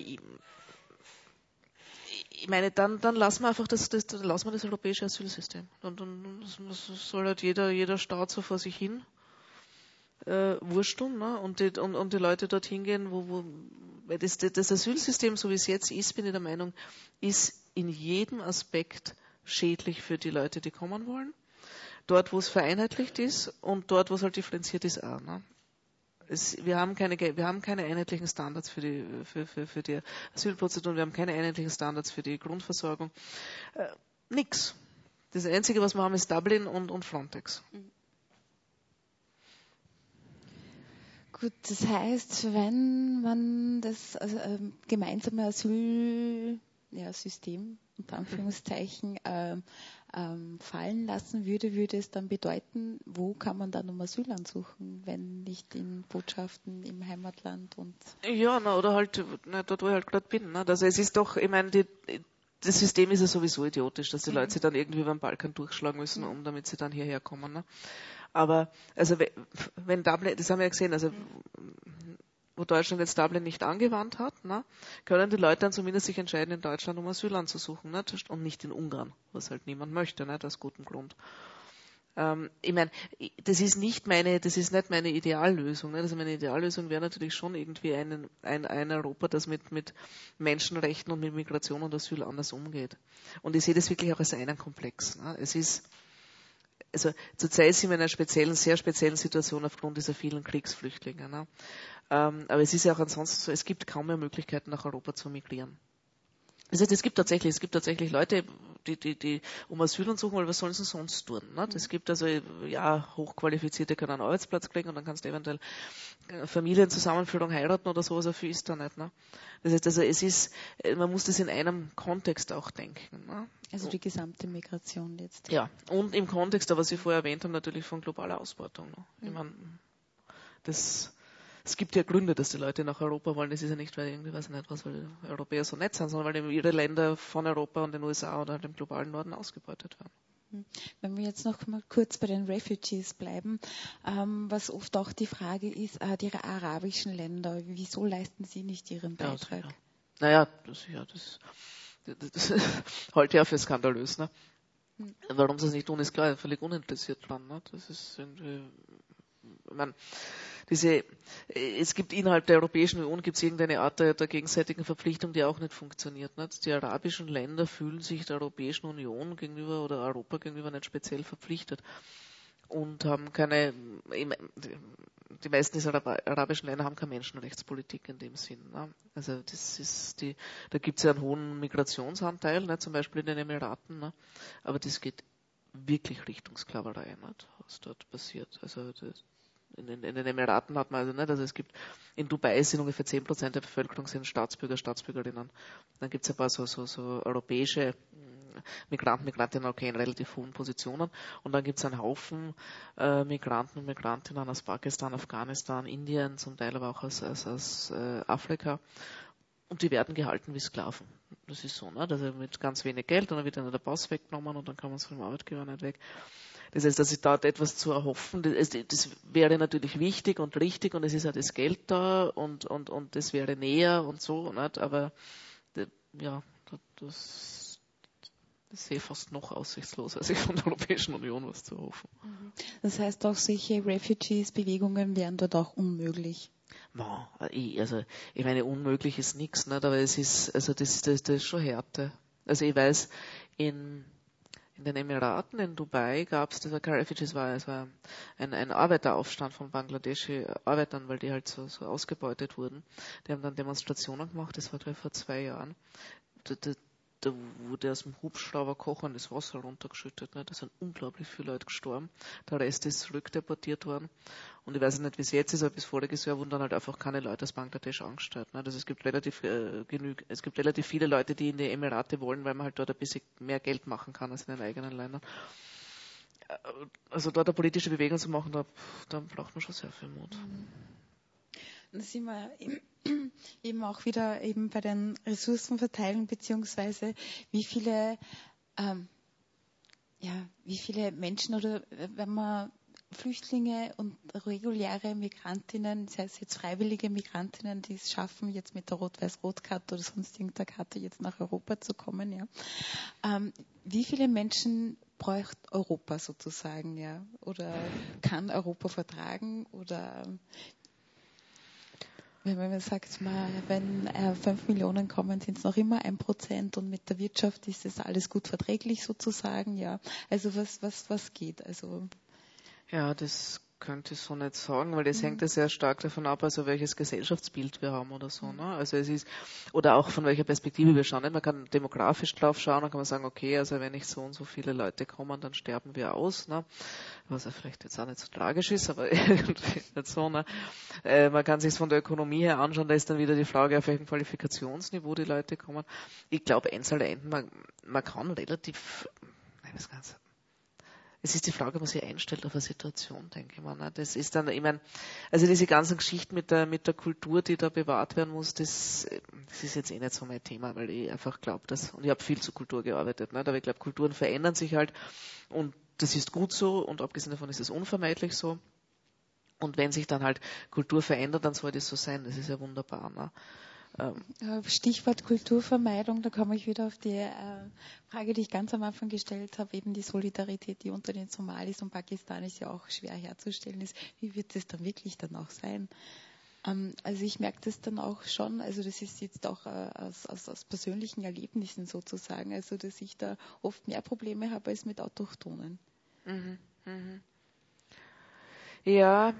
ich meine, dann lassen wir einfach das europäische Asylsystem. Dann soll halt jeder Staat so vor sich hin wursteln, ne? Und die Leute dorthin gehen, weil das Asylsystem, so wie es jetzt ist, bin ich der Meinung, ist in jedem Aspekt schädlich für die Leute, die kommen wollen. Dort, wo es vereinheitlicht ist und dort, wo es halt differenziert ist auch. Ne? Wir haben keine einheitlichen Standards für die Asylprozedur, wir haben keine einheitlichen Standards für die Grundversorgung. Nix. Das Einzige, was wir haben, ist Dublin und Frontex. Gut, das heißt, wenn man das gemeinsame Asylsystem unter Anführungszeichen fallen lassen würde es dann bedeuten, wo kann man dann um Asyl ansuchen, wenn nicht in Botschaften im Heimatland und... Ja, oder halt dort, wo ich halt gerade bin. Ne? Also es ist doch, ich meine, das System ist ja sowieso idiotisch, dass die Leute sich dann irgendwie beim Balkan durchschlagen müssen, damit sie dann hierher kommen. Ne? Aber also wenn Dublin, das haben wir ja gesehen, also wo Deutschland jetzt Dublin nicht angewandt hat, ne, können die Leute dann zumindest sich entscheiden, in Deutschland um Asyl anzusuchen, ne, und nicht in Ungarn, was halt niemand möchte, ne, aus gutem Grund. Ich meine, das ist nicht meine Ideallösung. Ne? Also meine Ideallösung wäre natürlich schon irgendwie ein Europa, das mit Menschenrechten und mit Migration und Asyl anders umgeht. Und ich sehe das wirklich auch als einen Komplex. Ne? Also zurzeit sind wir in einer sehr speziellen Situation aufgrund dieser vielen Kriegsflüchtlinge. Ne? Aber es ist ja auch ansonsten so, es gibt kaum mehr Möglichkeiten, nach Europa zu migrieren. Also es gibt tatsächlich Leute, die um Asyl und suchen, weil was sollen sie sonst tun? Ne? Es gibt also, ja, Hochqualifizierte können einen Arbeitsplatz kriegen und dann kannst du eventuell Familienzusammenführung heiraten oder sowas, aber viel ist da nicht. Ne? Das heißt also, man muss das in einem Kontext auch denken. Ne? Also die gesamte Migration jetzt. Ja, und im Kontext, was Sie vorher erwähnt haben, natürlich von globaler Ausbeutung. Ne? Ich meine, es gibt ja Gründe, dass die Leute nach Europa wollen. Das ist ja nicht, weil irgendwie, weiß ich nicht, weil Europäer so nett sind, sondern weil eben ihre Länder von Europa und den USA oder dem globalen Norden ausgebeutet werden. Wenn wir jetzt noch mal kurz bei den Refugees bleiben, was oft auch die Frage ist, die arabischen Länder, wieso leisten sie nicht ihren Beitrag? Ja. Naja, das halte ich ja für skandalös. Ne? Warum sie es nicht tun, ist klar, völlig uninteressiert dran. Ne? Das ist irgendwie, ich meine, es gibt innerhalb der Europäischen Union irgendeine Art der gegenseitigen Verpflichtung, die auch nicht funktioniert. Nicht? Die arabischen Länder fühlen sich der Europäischen Union gegenüber oder Europa gegenüber nicht speziell verpflichtet und haben die meisten dieser arabischen Länder haben keine Menschenrechtspolitik in dem Sinn. Ne? Also da gibt es ja einen hohen Migrationsanteil, ne? Zum Beispiel in den Emiraten, ne? Aber das geht wirklich Richtung Sklaverei, nicht? Was dort passiert. Also in den Emiraten hat man also nicht, also es gibt, in Dubai sind ungefähr 10% der Bevölkerung sind Staatsbürger, Staatsbürgerinnen. Dann gibt es ein paar so europäische Migrantinnen, okay, in relativ hohen Positionen. Und dann gibt es einen Haufen Migranten und Migrantinnen aus Pakistan, Afghanistan, Indien, zum Teil aber auch aus Afrika. Und die werden gehalten wie Sklaven. Das ist so, ne? Also mit ganz wenig Geld und dann wird ihnen der Pass weggenommen und dann kann man es vom Arbeitgeber nicht weg. Das heißt, dass sich dort etwas zu erhoffen, das wäre natürlich wichtig und richtig und es ist ja das Geld da und das wäre näher und so, nicht? Aber ja, das sehe ich fast noch aussichtslos, als ich von der Europäischen Union was zu erhoffen. Das heißt auch, solche Refugees-Bewegungen wären dort auch unmöglich. Ich meine, unmöglich ist nichts, nicht? Aber es ist, also das ist schon Härte. Also ich weiß, in den Emiraten, in Dubai gab es, das war kein Refugees, es war ein Arbeiteraufstand von bangladeschi Arbeitern, weil die halt so ausgebeutet wurden. Die haben dann Demonstrationen gemacht, das war glaube ich vor 2 Jahren. Da wurde aus dem Hubschrauber kochendes Wasser runtergeschüttet. Ne? Da sind unglaublich viele Leute gestorben. Der Rest ist zurückdeportiert worden. Und ich weiß nicht, wie es jetzt ist, aber bis voriges Jahr wurden dann halt einfach keine Leute aus Bangladesch angestellt. Ne? Also es gibt relativ viele Leute, die in die Emirate wollen, weil man halt dort ein bisschen mehr Geld machen kann als in den eigenen Ländern. Also dort eine politische Bewegung zu machen, da braucht man schon sehr viel Mut. Dann sind wir eben auch wieder eben bei den Ressourcenverteilungen, beziehungsweise wie viele Menschen oder wenn man Flüchtlinge und reguläre Migrantinnen, das heißt jetzt freiwillige Migrantinnen, die es schaffen, jetzt mit der Rot-Weiß-Rot-Karte oder sonst irgendeiner Karte jetzt nach Europa zu kommen, ja. Wie viele Menschen braucht Europa sozusagen, ja? Oder kann Europa vertragen? Oder wenn man sagt, wenn 5 Millionen kommen, sind es noch immer 1% und mit der Wirtschaft ist das alles gut verträglich sozusagen, ja. Also was geht? Also ja, das könnte ich so nicht sagen, weil das hängt ja sehr stark davon ab, also welches Gesellschaftsbild wir haben oder so, ne? Also es ist, oder auch von welcher Perspektive wir schauen. Man kann demografisch drauf schauen, dann kann man sagen, okay, also wenn nicht so und so viele Leute kommen, dann sterben wir aus, ne? Was ja vielleicht jetzt auch nicht so tragisch ist, aber irgendwie nicht so, ne? Man kann sich von der Ökonomie her anschauen, da ist dann wieder die Frage, auf welchem Qualifikationsniveau die Leute kommen. Ich glaube, eins oder man kann relativ, das Ganze. Es ist die Frage, was sich einstellt auf eine Situation, denke ich mal. Ne? Das ist dann, ich meine, also diese ganzen Geschichten mit der Kultur, die da bewahrt werden muss, das ist jetzt eh nicht so mein Thema, weil ich einfach glaube, und ich habe viel zur Kultur gearbeitet, ne? Aber ich glaube, Kulturen verändern sich halt und das ist gut so und abgesehen davon ist es unvermeidlich so. Und wenn sich dann halt Kultur verändert, dann soll das so sein. Das ist ja wunderbar. Ne? Stichwort Kulturvermeidung, da komme ich wieder auf die Frage, die ich ganz am Anfang gestellt habe, eben die Solidarität, die unter den Somalis und Pakistanis ja auch schwer herzustellen ist. Wie wird es dann wirklich dann auch sein? Also ich merke das dann auch schon, also das ist jetzt auch aus persönlichen Erlebnissen sozusagen, also dass ich da oft mehr Probleme habe als mit Autochtonen. Ja,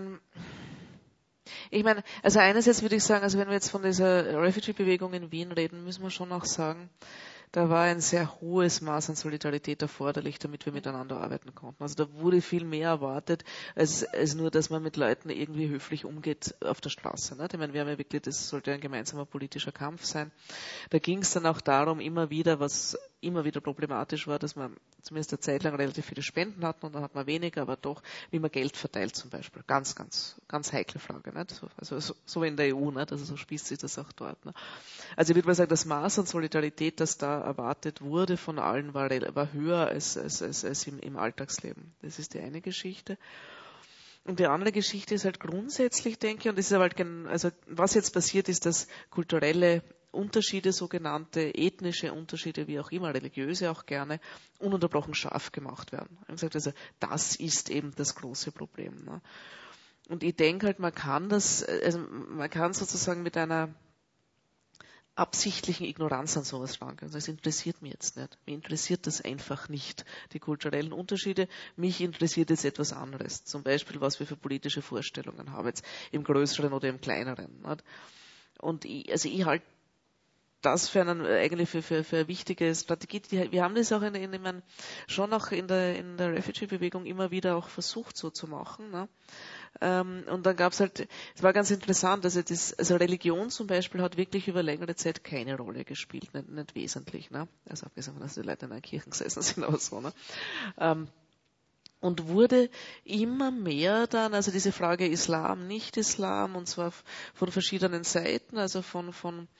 ich meine, also einerseits würde ich sagen, also wenn wir jetzt von dieser Refugee-Bewegung in Wien reden, müssen wir schon auch sagen, da war ein sehr hohes Maß an Solidarität erforderlich, damit wir miteinander arbeiten konnten. Also da wurde viel mehr erwartet, als nur, dass man mit Leuten irgendwie höflich umgeht auf der Straße. Ne? Ich meine, wir haben ja wirklich, das sollte ein gemeinsamer politischer Kampf sein. Da ging es dann auch darum, was immer wieder problematisch war, dass man zumindest eine Zeit lang relativ viele Spenden hatten und dann hat man weniger, aber doch, wie man Geld verteilt zum Beispiel. Ganz, ganz, ganz heikle Frage. Nicht? Also so in der EU, nicht? Also so spießt sich das auch dort. Ne? Also ich würde mal sagen, das Maß an Solidarität, das da erwartet wurde von allen, war höher als im Alltagsleben. Das ist die eine Geschichte. Und die andere Geschichte ist halt grundsätzlich, denke ich, und das ist aber halt, also was jetzt passiert ist, dass kulturelle Unterschiede, sogenannte ethnische Unterschiede, wie auch immer, religiöse auch gerne, ununterbrochen scharf gemacht werden. Ich habe gesagt, also das ist eben das große Problem. Ne? Und ich denke halt, man kann sozusagen mit einer absichtlichen Ignoranz an sowas rangehen. Also das interessiert mich jetzt nicht. Mich interessiert das einfach nicht, die kulturellen Unterschiede. Mich interessiert jetzt etwas anderes. Zum Beispiel, was wir für politische Vorstellungen haben, jetzt im Größeren oder im Kleineren. Nicht? Und ich halte das für eigentlich für eine wichtige Strategie. Wir haben das auch schon auch in der Refugee-Bewegung immer wieder auch versucht, so zu machen. Ne? Und dann gab's halt, es war ganz interessant, also Religion zum Beispiel hat wirklich über längere Zeit keine Rolle gespielt, nicht wesentlich. Ne? Also abgesehen davon, dass die Leute in den Kirchen gesessen sind, aber so. Ne? Und wurde immer mehr dann, also diese Frage Islam, Nicht-Islam, und zwar von verschiedenen Seiten, also von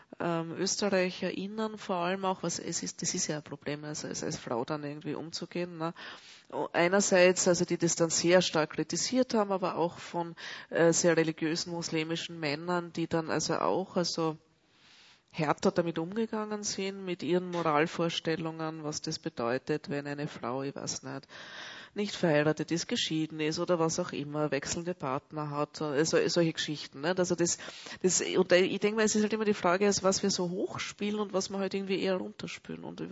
ÖsterreicherInnen vor allem auch, das ist ja ein Problem, also als Frau dann irgendwie umzugehen. Ne? Einerseits, also die das dann sehr stark kritisiert haben, aber auch von sehr religiösen muslimischen Männern, die dann also auch härter damit umgegangen sind, mit ihren Moralvorstellungen, was das bedeutet, wenn eine Frau, ich weiß nicht verheiratet ist, geschieden ist oder was auch immer, wechselnde Partner hat, also solche Geschichten. Nicht? Also und ich denke mal, es ist halt immer die Frage, also was wir so hochspielen und was wir halt irgendwie eher runterspielen und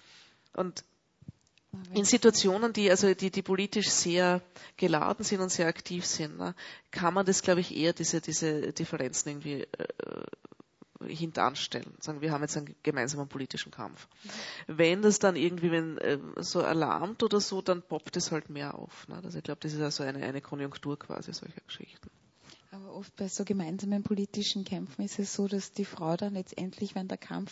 in Situationen, die politisch sehr geladen sind und sehr aktiv sind, ne, kann man das, glaube ich, eher diese Differenzen irgendwie hintanstellen. Sagen, wir haben jetzt einen gemeinsamen politischen Kampf. Wenn das dann irgendwie so erlahmt oder so, dann poppt es halt mehr auf. Ne? Also ich glaube, das ist also eine Konjunktur quasi solcher Geschichten. Aber oft bei so gemeinsamen politischen Kämpfen ist es so, dass die Frau dann letztendlich, wenn der Kampf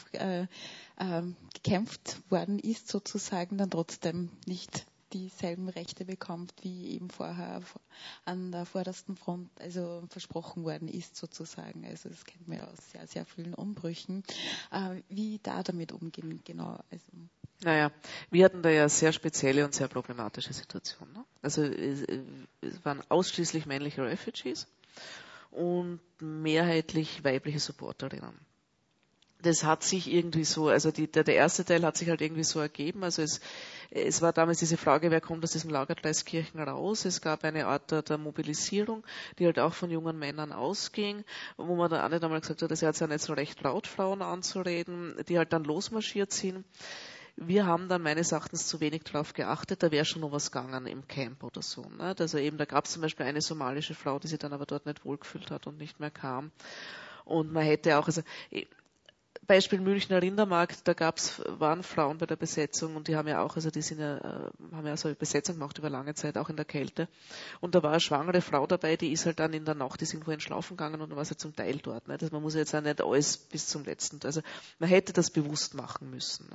gekämpft worden ist, sozusagen, dann trotzdem nicht dieselben Rechte bekommt, wie eben vorher an der vordersten Front also versprochen worden ist, sozusagen. Also das kennt man ja aus sehr, sehr vielen Umbrüchen. Wie da damit umgehen, genau. Also naja, wir hatten da ja sehr spezielle und sehr problematische Situationen. Ne? Also es waren ausschließlich männliche Refugees und mehrheitlich weibliche Supporterinnen. Das hat sich irgendwie so, also der erste Teil hat sich halt irgendwie so ergeben, also es war damals diese Frage, wer kommt aus diesem Lager Dreiskirchen raus. Es gab eine Art der Mobilisierung, die halt auch von jungen Männern ausging, wo man dann auch nicht einmal gesagt hat, es ist jetzt ja nicht so recht laut, Frauen anzureden, die halt dann losmarschiert sind. Wir haben dann meines Erachtens zu wenig darauf geachtet, da wäre schon noch was gegangen im Camp oder so. Ne? Also eben, da gab es zum Beispiel eine somalische Frau, die sich dann aber dort nicht wohlgefühlt hat und nicht mehr kam. Und man hätte auch, Beispiel Münchner Rindermarkt, da waren Frauen bei der Besetzung und die haben ja auch, also die haben ja so eine Besetzung gemacht über lange Zeit, auch in der Kälte. Und da war eine schwangere Frau dabei, die ist halt dann in der Nacht, die ist irgendwo schlafen gegangen und dann war sie zum Teil dort. Ne? Also man muss ja jetzt auch nicht alles bis zum Letzten, also man hätte das bewusst machen müssen.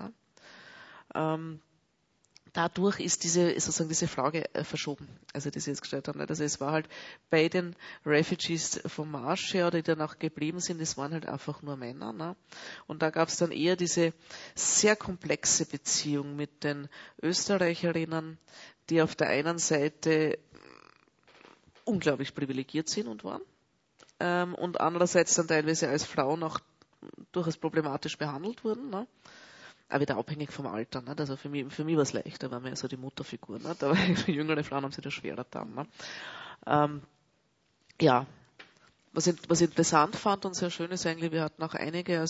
Ne? Dadurch ist diese Frage verschoben, also die Sie jetzt gestellt haben. Also es war halt bei den Refugees vom Marsch her, die danach geblieben sind, es waren halt einfach nur Männer. Ne? Und da gab es dann eher diese sehr komplexe Beziehung mit den Österreicherinnen, die auf der einen Seite unglaublich privilegiert sind und waren und andererseits dann teilweise als Frauen auch durchaus problematisch behandelt wurden. Ne? Auch wieder abhängig vom Alter. Nicht? Also für mich war es leichter, weil man ja so die Mutterfigur. Nicht? Aber für jüngere Frauen haben sie das schwerer dann. Ne? Ja, was interessant fand und sehr schön ist eigentlich, wir hatten auch einige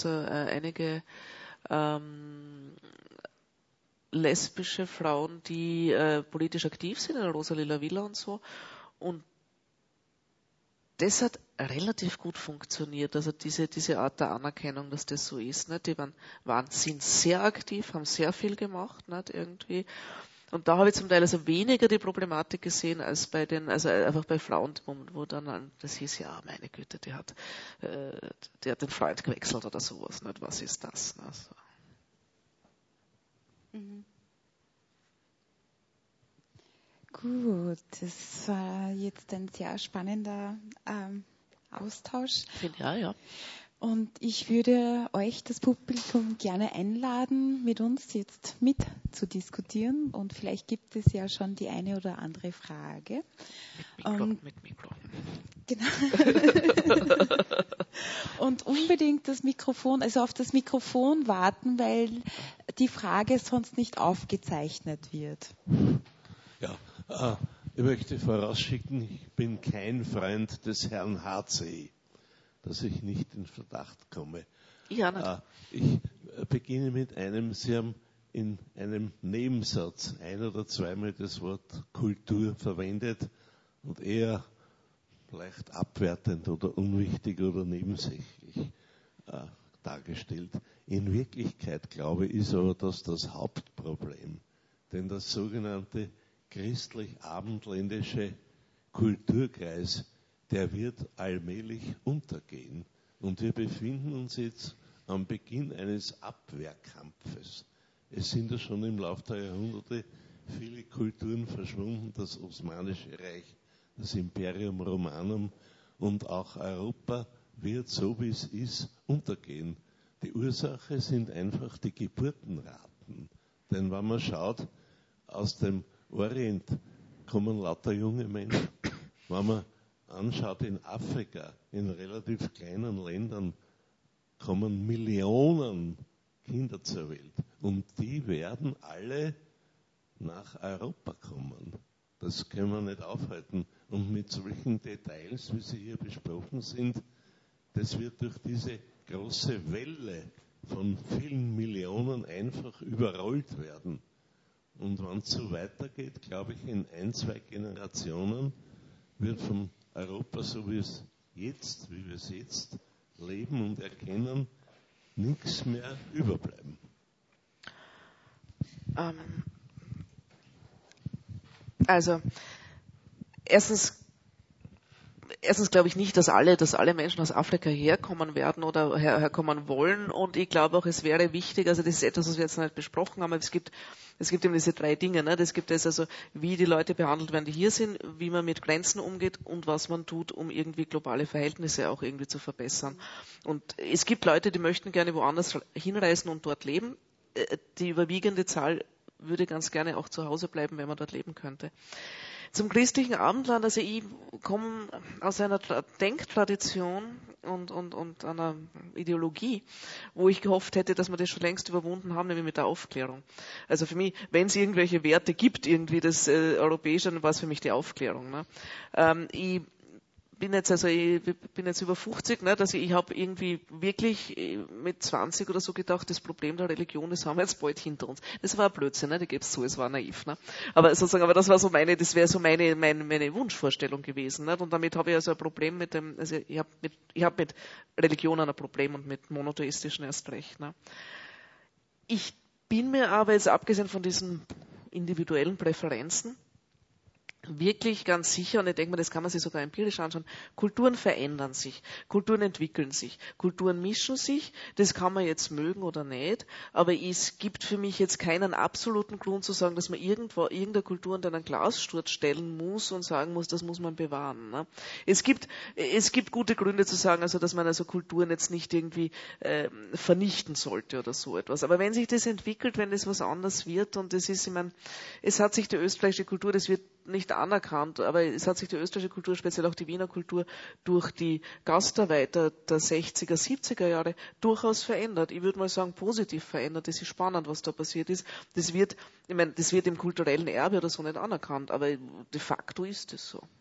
lesbische Frauen, die politisch aktiv sind, in der Rosalila Villa und so. Und das hat relativ gut funktioniert, also diese Art der Anerkennung, dass das so ist. Nicht? Die sind sehr aktiv, haben sehr viel gemacht, nicht? Irgendwie. Und da habe ich zum Teil also weniger die Problematik gesehen als also einfach bei Frauen, wo dann das hieß, ja, meine Güte, die hat den Freund gewechselt oder sowas. Nicht? Was ist das? Ne? So. Mhm. Gut, das war jetzt ein sehr spannender Austausch. Ja. Und ich würde euch, das Publikum, gerne einladen, mit uns jetzt mit zu diskutieren. Und vielleicht gibt es ja schon die eine oder andere Frage. Mit Mikro. Genau. Und unbedingt das Mikrofon, also auf das Mikrofon warten, weil die Frage sonst nicht aufgezeichnet wird. Ja, ich möchte vorausschicken, ich bin kein Freund des Herrn HC, dass ich nicht in Verdacht komme. Ja, ich beginne mit einem, Sie haben in einem Nebensatz ein- oder zweimal das Wort Kultur verwendet und eher leicht abwertend oder unwichtig oder nebensächlich dargestellt. In Wirklichkeit, glaube ich, ist aber das Hauptproblem. Denn das sogenannte christlich-abendländische Kulturkreis, der wird allmählich untergehen. Und wir befinden uns jetzt am Beginn eines Abwehrkampfes. Es sind ja schon im Laufe der Jahrhunderte viele Kulturen verschwunden, das Osmanische Reich, das Imperium Romanum und auch Europa wird, so wie es ist, untergehen. Die Ursache sind einfach die Geburtenraten. Denn wenn man schaut, aus dem Orient kommen lauter junge Menschen. Wenn man anschaut, in Afrika, in relativ kleinen Ländern, kommen Millionen Kinder zur Welt. Und die werden alle nach Europa kommen. Das können wir nicht aufhalten. Und mit solchen Details, wie sie hier besprochen sind, das wird durch diese große Welle von vielen Millionen einfach überrollt werden. Und wenn es so weitergeht, glaube ich, in 1-2 Generationen wird von Europa, so wie wir es jetzt leben und erkennen, nichts mehr überbleiben. Also, erstens glaube ich nicht, dass alle Menschen aus Afrika herkommen werden oder herkommen wollen. Und ich glaube auch, es wäre wichtig, also das ist etwas, was wir jetzt noch nicht besprochen haben, aber es gibt eben diese 3 Dinge. Ne? Das gibt es also, wie die Leute behandelt werden, die hier sind, wie man mit Grenzen umgeht und was man tut, um irgendwie globale Verhältnisse auch irgendwie zu verbessern. Und es gibt Leute, die möchten gerne woanders hinreisen und dort leben. Die überwiegende Zahl würde ganz gerne auch zu Hause bleiben, wenn man dort leben könnte. Zum christlichen Abendland, also ich komme aus einer Denktradition und einer Ideologie, wo ich gehofft hätte, dass wir das schon längst überwunden haben, nämlich mit der Aufklärung. Also für mich, wenn es irgendwelche Werte gibt, irgendwie das Europäische, dann war es für mich die Aufklärung. Ne? Ich bin jetzt über 50, ne, dass ich habe irgendwie wirklich mit 20 oder so gedacht, das Problem der Religion, das haben wir jetzt bald hinter uns. Das war ein Blödsinn, ne, ich gebe es zu, es war naiv. Ne. Aber das wäre so meine Wunschvorstellung gewesen. Ne. Und damit habe ich also ein Problem mit dem, also ich habe mit Religionen ein Problem und mit monotheistischen erst recht. Ne. Ich bin mir aber jetzt, abgesehen von diesen individuellen Präferenzen, wirklich ganz sicher, und ich denke mal, das kann man sich sogar empirisch anschauen, Kulturen verändern sich, Kulturen entwickeln sich, Kulturen mischen sich, das kann man jetzt mögen oder nicht, aber es gibt für mich jetzt keinen absoluten Grund zu sagen, dass man irgendeine Kultur unter einen Glassturz stellen muss und sagen muss, das muss man bewahren. Ne? Es gibt gute Gründe zu sagen, also dass man also Kulturen jetzt nicht irgendwie vernichten sollte oder so etwas. Aber wenn sich das entwickelt, wenn das was anderes wird, und das ist, ich meine, es hat sich die österreichische Kultur, das wird nicht anerkannt, aber es hat sich die österreichische Kultur, speziell auch die Wiener Kultur, durch die Gastarbeiter der 60er, 70er Jahre durchaus verändert. Ich würde mal sagen, positiv verändert. Das ist spannend, was da passiert ist. Das wird im kulturellen Erbe oder so nicht anerkannt, aber de facto ist es so.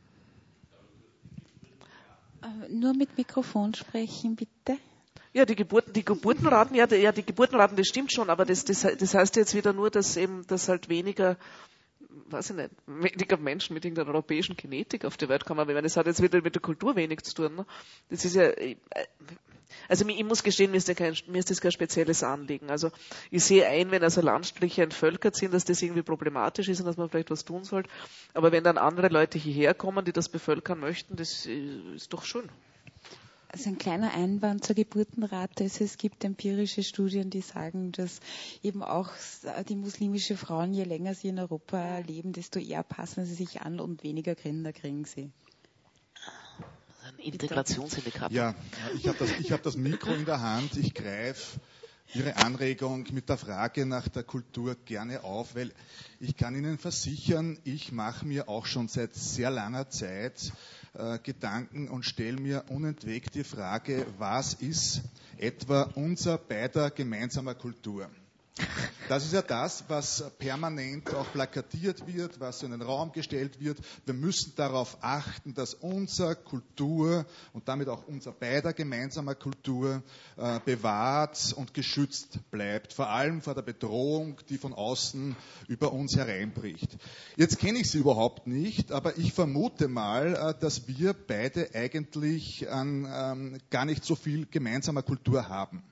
Nur mit Mikrofon sprechen, bitte. Ja, die Geburtenraten, das stimmt schon, aber das heißt jetzt wieder nur, dass halt weniger Menschen mit irgendeiner europäischen Genetik auf die Welt kommen. Aber das hat jetzt wieder mit der Kultur wenig zu tun. Ne? Das ist ja, also ich muss gestehen, mir ist das kein spezielles Anliegen. Also ich sehe ein, wenn also Landstriche entvölkert sind, dass das irgendwie problematisch ist und dass man vielleicht was tun sollte. Aber wenn dann andere Leute hierher kommen, die das bevölkern möchten, das ist doch schön. Also ein kleiner Einwand zur Geburtenrate. Es gibt empirische Studien, die sagen, dass eben auch die muslimische Frauen, je länger sie in Europa leben, desto eher passen sie sich an und weniger Kinder kriegen sie. Ein Integrationsindikator. Ja, ich habe das Mikro in der Hand. Ich greife Ihre Anregung mit der Frage nach der Kultur gerne auf, weil ich kann Ihnen versichern, ich mache mir auch schon seit sehr langer Zeit Gedanken und stelle mir unentwegt die Frage, was ist etwa unser beider gemeinsamer Kultur? Das ist ja das, was permanent auch plakatiert wird, was in den Raum gestellt wird. Wir müssen darauf achten, dass unsere Kultur und damit auch unser beider gemeinsamer Kultur bewahrt und geschützt bleibt, vor allem vor der Bedrohung, die von außen über uns hereinbricht. Jetzt kenne ich sie überhaupt nicht, aber ich vermute mal, dass wir beide eigentlich gar nicht so viel gemeinsamer Kultur haben.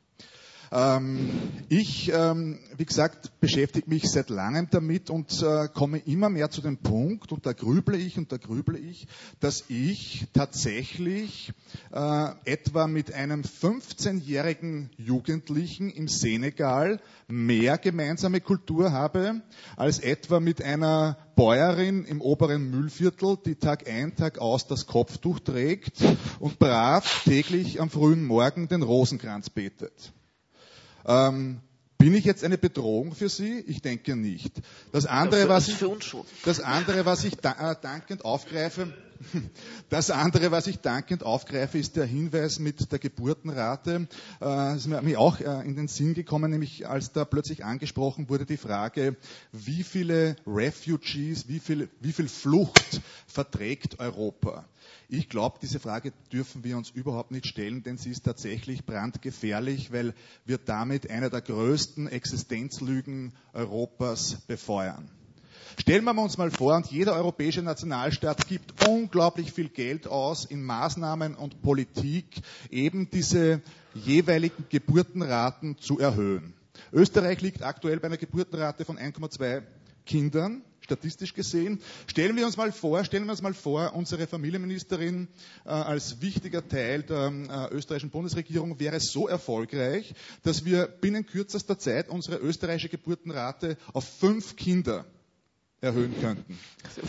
Ich, wie gesagt, beschäftige mich seit langem damit und komme immer mehr zu dem Punkt, und da grüble ich, dass ich tatsächlich etwa mit einem 15-jährigen Jugendlichen im Senegal mehr gemeinsame Kultur habe, als etwa mit einer Bäuerin im oberen Mühlviertel, die Tag ein, Tag aus das Kopftuch trägt und brav täglich am frühen Morgen den Rosenkranz betet. Bin ich jetzt eine Bedrohung für Sie? Ich denke nicht. Das andere, was ich dankend aufgreife, ist der Hinweis mit der Geburtenrate. Das ist mir auch in den Sinn gekommen, nämlich als da plötzlich angesprochen wurde die Frage, wie viele Refugees, wie viel Flucht verträgt Europa? Ich glaube, diese Frage dürfen wir uns überhaupt nicht stellen, denn sie ist tatsächlich brandgefährlich, weil wir damit eine der größten Existenzlügen Europas befeuern. Stellen wir uns mal vor, und jeder europäische Nationalstaat gibt unglaublich viel Geld aus in Maßnahmen und Politik, eben diese jeweiligen Geburtenraten zu erhöhen. Österreich liegt aktuell bei einer Geburtenrate von 1,2 Kindern, statistisch gesehen. Stellen wir uns mal vor, unsere Familienministerin als wichtiger Teil der österreichischen Bundesregierung wäre so erfolgreich, dass wir binnen kürzester Zeit unsere österreichische Geburtenrate auf 5 Kinder erhöhen könnten.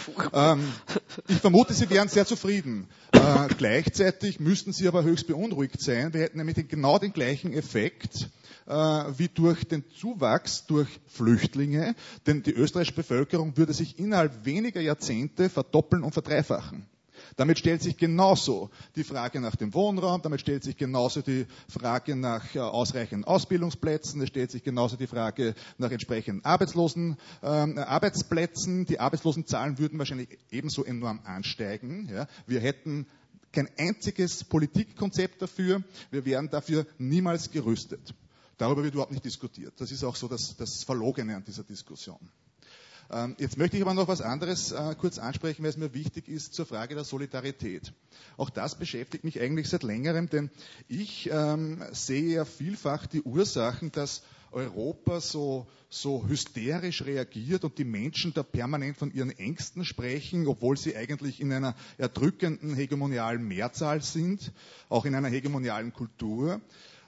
Ich vermute, Sie wären sehr zufrieden. Gleichzeitig müssten Sie aber höchst beunruhigt sein. Wir hätten nämlich genau den gleichen Effekt wie durch den Zuwachs durch Flüchtlinge, denn die österreichische Bevölkerung würde sich innerhalb weniger Jahrzehnte verdoppeln und verdreifachen. Damit stellt sich genauso die Frage nach dem Wohnraum, damit stellt sich genauso die Frage nach ausreichenden Ausbildungsplätzen, es stellt sich genauso die Frage nach entsprechenden Arbeitsplätzen. Die Arbeitslosenzahlen würden wahrscheinlich ebenso enorm ansteigen. Ja. Wir hätten kein einziges Politikkonzept dafür, wir wären dafür niemals gerüstet. Darüber wird überhaupt nicht diskutiert. Das ist auch so das Verlogene an dieser Diskussion. Jetzt möchte ich aber noch was anderes kurz ansprechen, weil es mir wichtig ist zur Frage der Solidarität. Auch das beschäftigt mich eigentlich seit längerem, denn ich sehe ja vielfach die Ursachen, dass Europa so hysterisch reagiert und die Menschen da permanent von ihren Ängsten sprechen, obwohl sie eigentlich in einer erdrückenden hegemonialen Mehrzahl sind, auch in einer hegemonialen Kultur.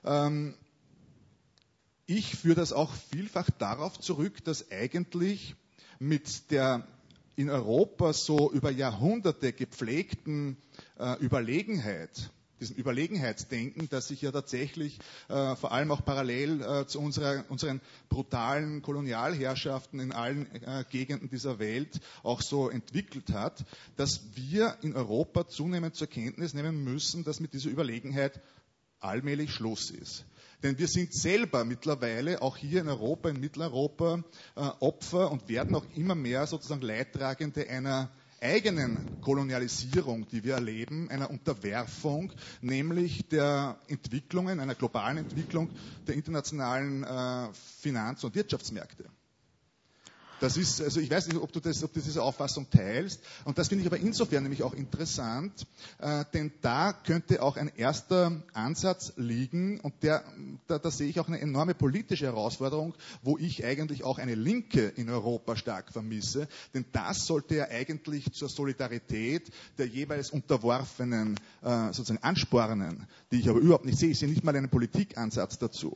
Ich führe das auch vielfach darauf zurück, dass eigentlich mit der in Europa so über Jahrhunderte gepflegten Überlegenheit, diesem Überlegenheitsdenken, das sich ja tatsächlich vor allem auch parallel zu unseren brutalen Kolonialherrschaften in allen Gegenden dieser Welt auch so entwickelt hat, dass wir in Europa zunehmend zur Kenntnis nehmen müssen, dass mit dieser Überlegenheit allmählich Schluss ist. Denn wir sind selber mittlerweile, auch hier in Europa, in Mitteleuropa, Opfer und werden auch immer mehr sozusagen Leidtragende einer eigenen Kolonialisierung, die wir erleben, einer Unterwerfung, nämlich der Entwicklungen, einer globalen Entwicklung der internationalen Finanz- und Wirtschaftsmärkte. Das ist, also ich weiß nicht, ob du diese Auffassung teilst. Und das finde ich aber insofern nämlich auch interessant, denn da könnte auch ein erster Ansatz liegen und da sehe ich auch eine enorme politische Herausforderung, wo ich eigentlich auch eine Linke in Europa stark vermisse. Denn das sollte ja eigentlich zur Solidarität der jeweils Unterworfenen sozusagen anspornen, die ich aber überhaupt nicht sehe. Ich sehe nicht mal einen Politikansatz dazu.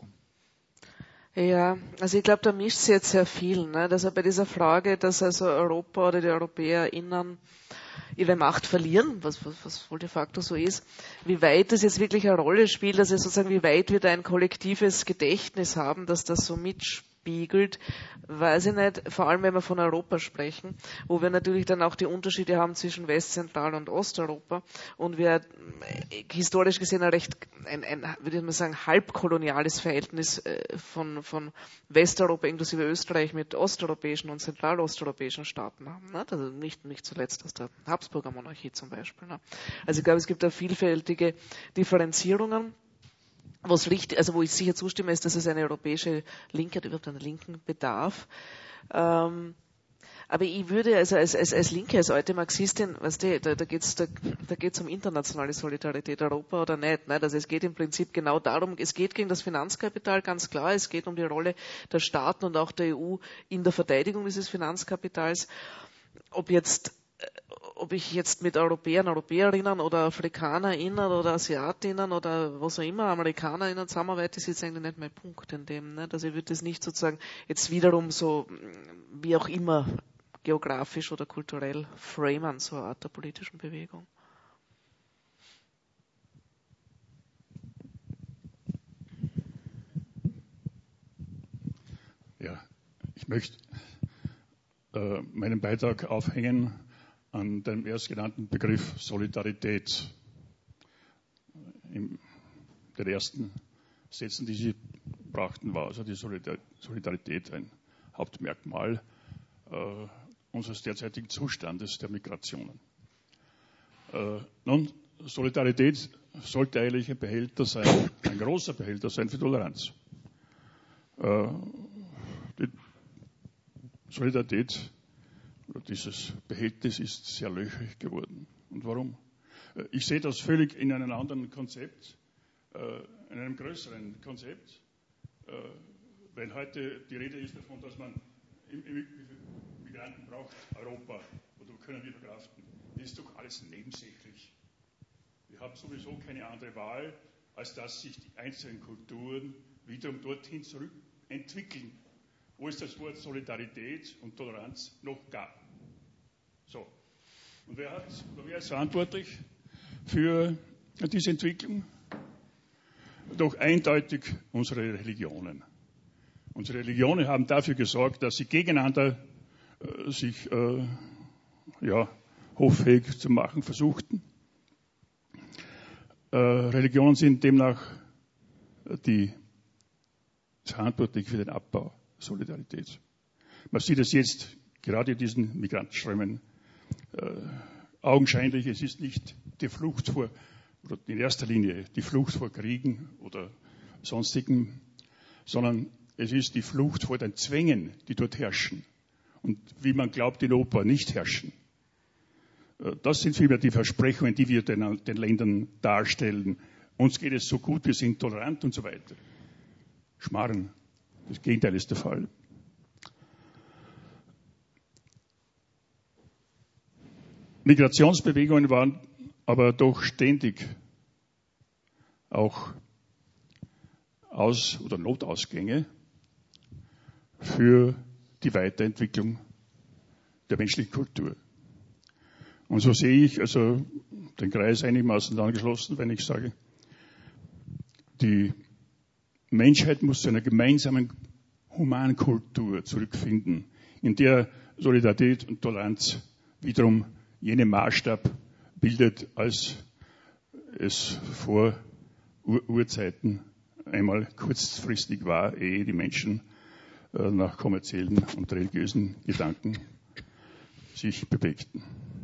Ja, also ich glaube, da mischt sich jetzt sehr viel. Ne? Also bei dieser Frage, dass also Europa oder die EuropäerInnen ihre Macht verlieren, was wohl de facto so ist, wie weit das jetzt wirklich eine Rolle spielt, also sozusagen wie weit wir da ein kollektives Gedächtnis haben, dass das so mitspiegelt, weiß ich nicht, vor allem wenn wir von Europa sprechen, wo wir natürlich dann auch die Unterschiede haben zwischen West-, Zentral- und Osteuropa und wir historisch gesehen würde ich mal sagen, halbkoloniales Verhältnis von Westeuropa inklusive Österreich mit osteuropäischen und zentralosteuropäischen Staaten haben. Ne? Also nicht zuletzt aus der Habsburger Monarchie zum Beispiel. Ne? Also ich glaube, es gibt da vielfältige Differenzierungen. Wo ich sicher zustimme, ist, dass es eine europäische Linke hat, überhaupt einen linken Bedarf. Aber ich würde, also als Linke, als alte Marxistin, weißt du, da geht's um internationale Solidarität, Europa oder nicht. Also es geht im Prinzip genau darum, es geht gegen das Finanzkapital, ganz klar, es geht um die Rolle der Staaten und auch der EU in der Verteidigung dieses Finanzkapitals. Ob ich jetzt mit Europäern, Europäerinnen oder AfrikanerInnen oder Asiatinnen oder was auch immer, AmerikanerInnen zusammenarbeite, ist jetzt eigentlich nicht mein Punkt in dem. Nicht? Also ich würde das nicht sozusagen jetzt wiederum so, wie auch immer, geografisch oder kulturell framen, so eine Art der politischen Bewegung. Ich möchte meinen Beitrag aufhängen an dem erstgenannten Begriff Solidarität. In den ersten Sätzen, die Sie brachten, war also die Solidarität ein Hauptmerkmal unseres derzeitigen Zustandes der Migrationen. Nun, Solidarität sollte eigentlich ein Behälter sein, ein großer Behälter sein für Toleranz. Die Solidarität oder dieses Behältnis ist sehr löchrig geworden. Und warum? Ich sehe das völlig in einem anderen Konzept, in einem größeren Konzept, weil heute die Rede ist davon, dass man Migranten braucht, Europa, oder können wir verkraften. Das ist doch alles nebensächlich. Wir haben sowieso keine andere Wahl, als dass sich die einzelnen Kulturen wiederum dorthin zurückentwickeln, wo es das Wort Solidarität und Toleranz noch gab. So. Und wer ist verantwortlich für diese Entwicklung? Doch eindeutig unsere Religionen. Unsere Religionen haben dafür gesorgt, dass sie gegeneinander sich hoffähig zu machen versuchten. Religionen sind demnach verantwortlich für den Abbau der Solidarität. Man sieht es jetzt gerade in diesen Migrantenströmen augenscheinlich. Es ist nicht die Flucht vor, oder in erster Linie die Flucht vor Kriegen oder sonstigen, sondern es ist die Flucht vor den Zwängen, die dort herrschen und wie man glaubt in Europa nicht herrschen. Das sind vielmehr die Versprechungen, die wir den Ländern darstellen. Uns geht es so gut, wir sind tolerant und so weiter. Schmarrn. Das Gegenteil ist der Fall. Migrationsbewegungen waren aber doch ständig auch oder Notausgänge für die Weiterentwicklung der menschlichen Kultur. Und so sehe ich also den Kreis einigermaßen angeschlossen, wenn ich sage, die Menschheit muss zu einer gemeinsamen humanen Kultur zurückfinden, in der Solidarität und Toleranz wiederum jenen Maßstab bildet, als es vor Urzeiten einmal kurzfristig war, ehe die Menschen nach kommerziellen und religiösen Gedanken sich bewegten.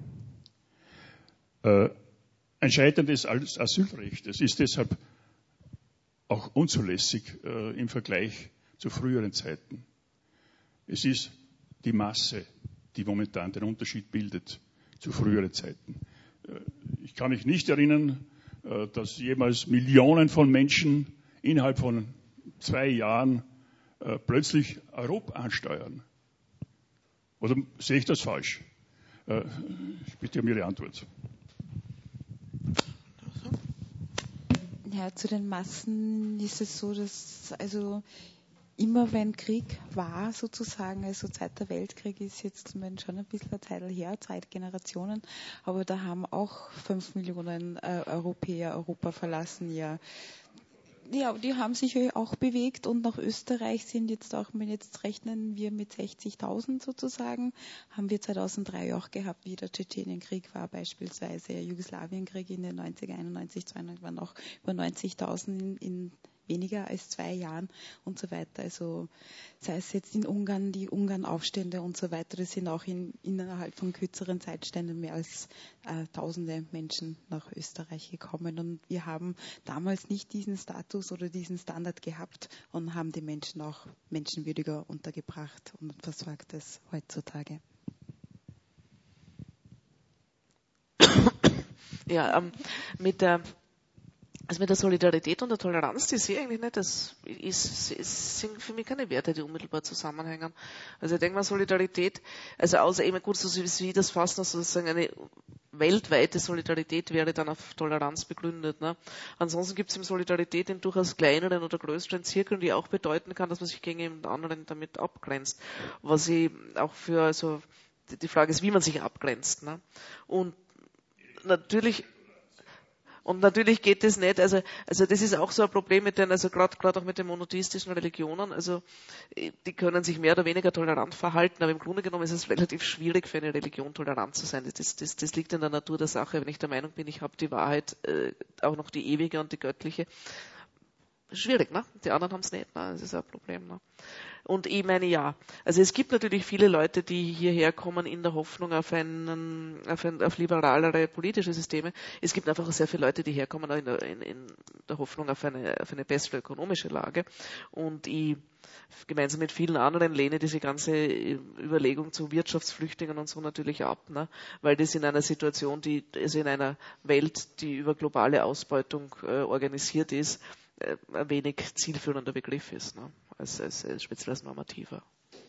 Ein Scheitern des Asylrechts ist deshalb auch unzulässig im Vergleich zu früheren Zeiten. Es ist die Masse, die momentan den Unterschied bildet zu früheren Zeiten. Ich kann mich nicht erinnern, dass jemals Millionen von Menschen innerhalb von 2 Jahren plötzlich Europa ansteuern. Oder sehe ich das falsch? Ich bitte um Ihre Antwort. Ja, zu den Massen ist es so, dass also immer wenn Krieg war sozusagen, also seit der Weltkrieg ist jetzt schon ein bisschen eine Zeit her, 2 Generationen, aber da haben auch 5 Millionen Europäer Europa verlassen, ja. Ja, die haben sich auch bewegt und nach Österreich sind jetzt auch, wenn jetzt rechnen wir mit 60.000 sozusagen, haben wir 2003 auch gehabt, wie der Tschetschenienkrieg war beispielsweise, Jugoslawienkrieg in den 90er, 91, 92 waren auch über 90.000 in weniger als 2 Jahren und so weiter. Also sei es jetzt in Ungarn, die Ungarn-Aufstände und so weiter, das sind auch innerhalb von kürzeren Zeitständen mehr als tausende Menschen nach Österreich gekommen. Und wir haben damals nicht diesen Status oder diesen Standard gehabt und haben die Menschen auch menschenwürdiger untergebracht und versorgt es heutzutage. Ja, mit der Solidarität und der Toleranz, die sehe ich eigentlich nicht, das sind für mich keine Werte, die unmittelbar zusammenhängen. Also ich denke mal, Solidarität, also außer eben gut, so wie Sie das fassen, sozusagen eine weltweite Solidarität wäre dann auf Toleranz begründet. Ne? Ansonsten gibt es eben Solidarität in durchaus kleineren oder größeren Zirkeln, die auch bedeuten kann, dass man sich gegen jemand anderen damit abgrenzt. Was ich auch für, also die Frage ist, wie man sich abgrenzt. Ne? Und natürlich Und natürlich geht das nicht, also das ist auch so ein Problem mit den, also gerade auch mit den monotheistischen Religionen, also die können sich mehr oder weniger tolerant verhalten, aber im Grunde genommen ist es relativ schwierig für eine Religion tolerant zu sein. Das liegt in der Natur der Sache, wenn ich der Meinung bin, ich habe die Wahrheit, auch noch die ewige und die göttliche. Schwierig, ne? Die anderen haben es nicht, ne? Das ist ein Problem, ne? Und ich meine, ja. Also es gibt natürlich viele Leute, die hierher kommen in der Hoffnung auf liberalere politische Systeme. Es gibt einfach sehr viele Leute, die herkommen in der Hoffnung auf eine bessere ökonomische Lage. Und ich gemeinsam mit vielen anderen lehne diese ganze Überlegung zu Wirtschaftsflüchtlingen und so natürlich ab, ne? Weil das in einer Situation, also in einer Welt, die über globale Ausbeutung organisiert ist, ein wenig zielführender Begriff ist, ne? als speziell als normativer.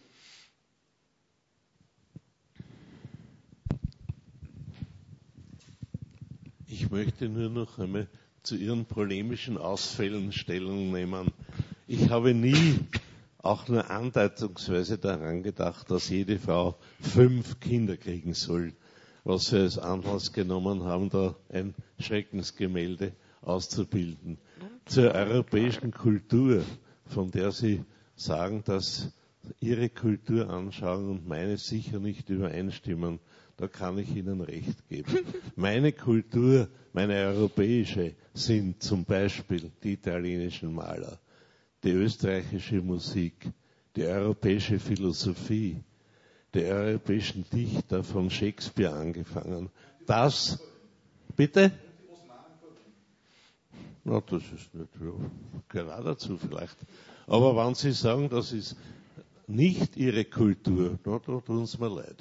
Ich möchte nur noch einmal zu Ihren polemischen Ausfällen Stellung nehmen. Ich habe nie auch nur andeutungsweise daran gedacht, dass jede Frau 5 Kinder kriegen soll, was Sie als Anlass genommen haben, da ein Schreckensgemälde auszubilden. Zur europäischen Kultur, von der Sie sagen, dass Ihre Kulturanschauung und meine sicher nicht übereinstimmen, da kann ich Ihnen recht geben. Meine Kultur, meine europäische, sind zum Beispiel die italienischen Maler, die österreichische Musik, die europäische Philosophie, die europäischen Dichter von Shakespeare angefangen. Das, bitte? Na, das ist nicht, ja, gehört dazu vielleicht. Aber wenn Sie sagen, das ist nicht Ihre Kultur, na, da tun Sie mir leid.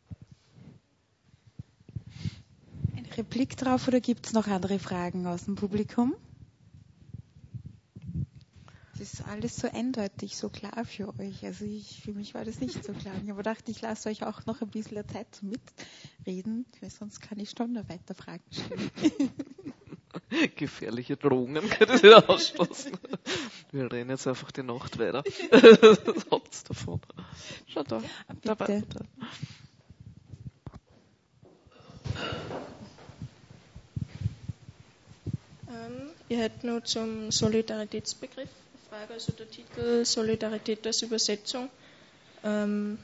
Eine Replik drauf oder gibt es noch andere Fragen aus dem Publikum? Das ist alles so eindeutig, so klar für euch. Also für mich war das nicht so klar. Ich habe gedacht, ich lasse euch auch noch ein bisschen Zeit zum Mitreden, weil sonst kann ich schon noch weiter Fragen stellen. Gefährliche Drohungen können Sie ausschlossen. Wir reden jetzt einfach die Nacht weiter. Was habt's davon? Schau da. Bitte. Ich hätte noch zum Solidaritätsbegriff eine Frage, also der Titel Solidarität als Übersetzung. Da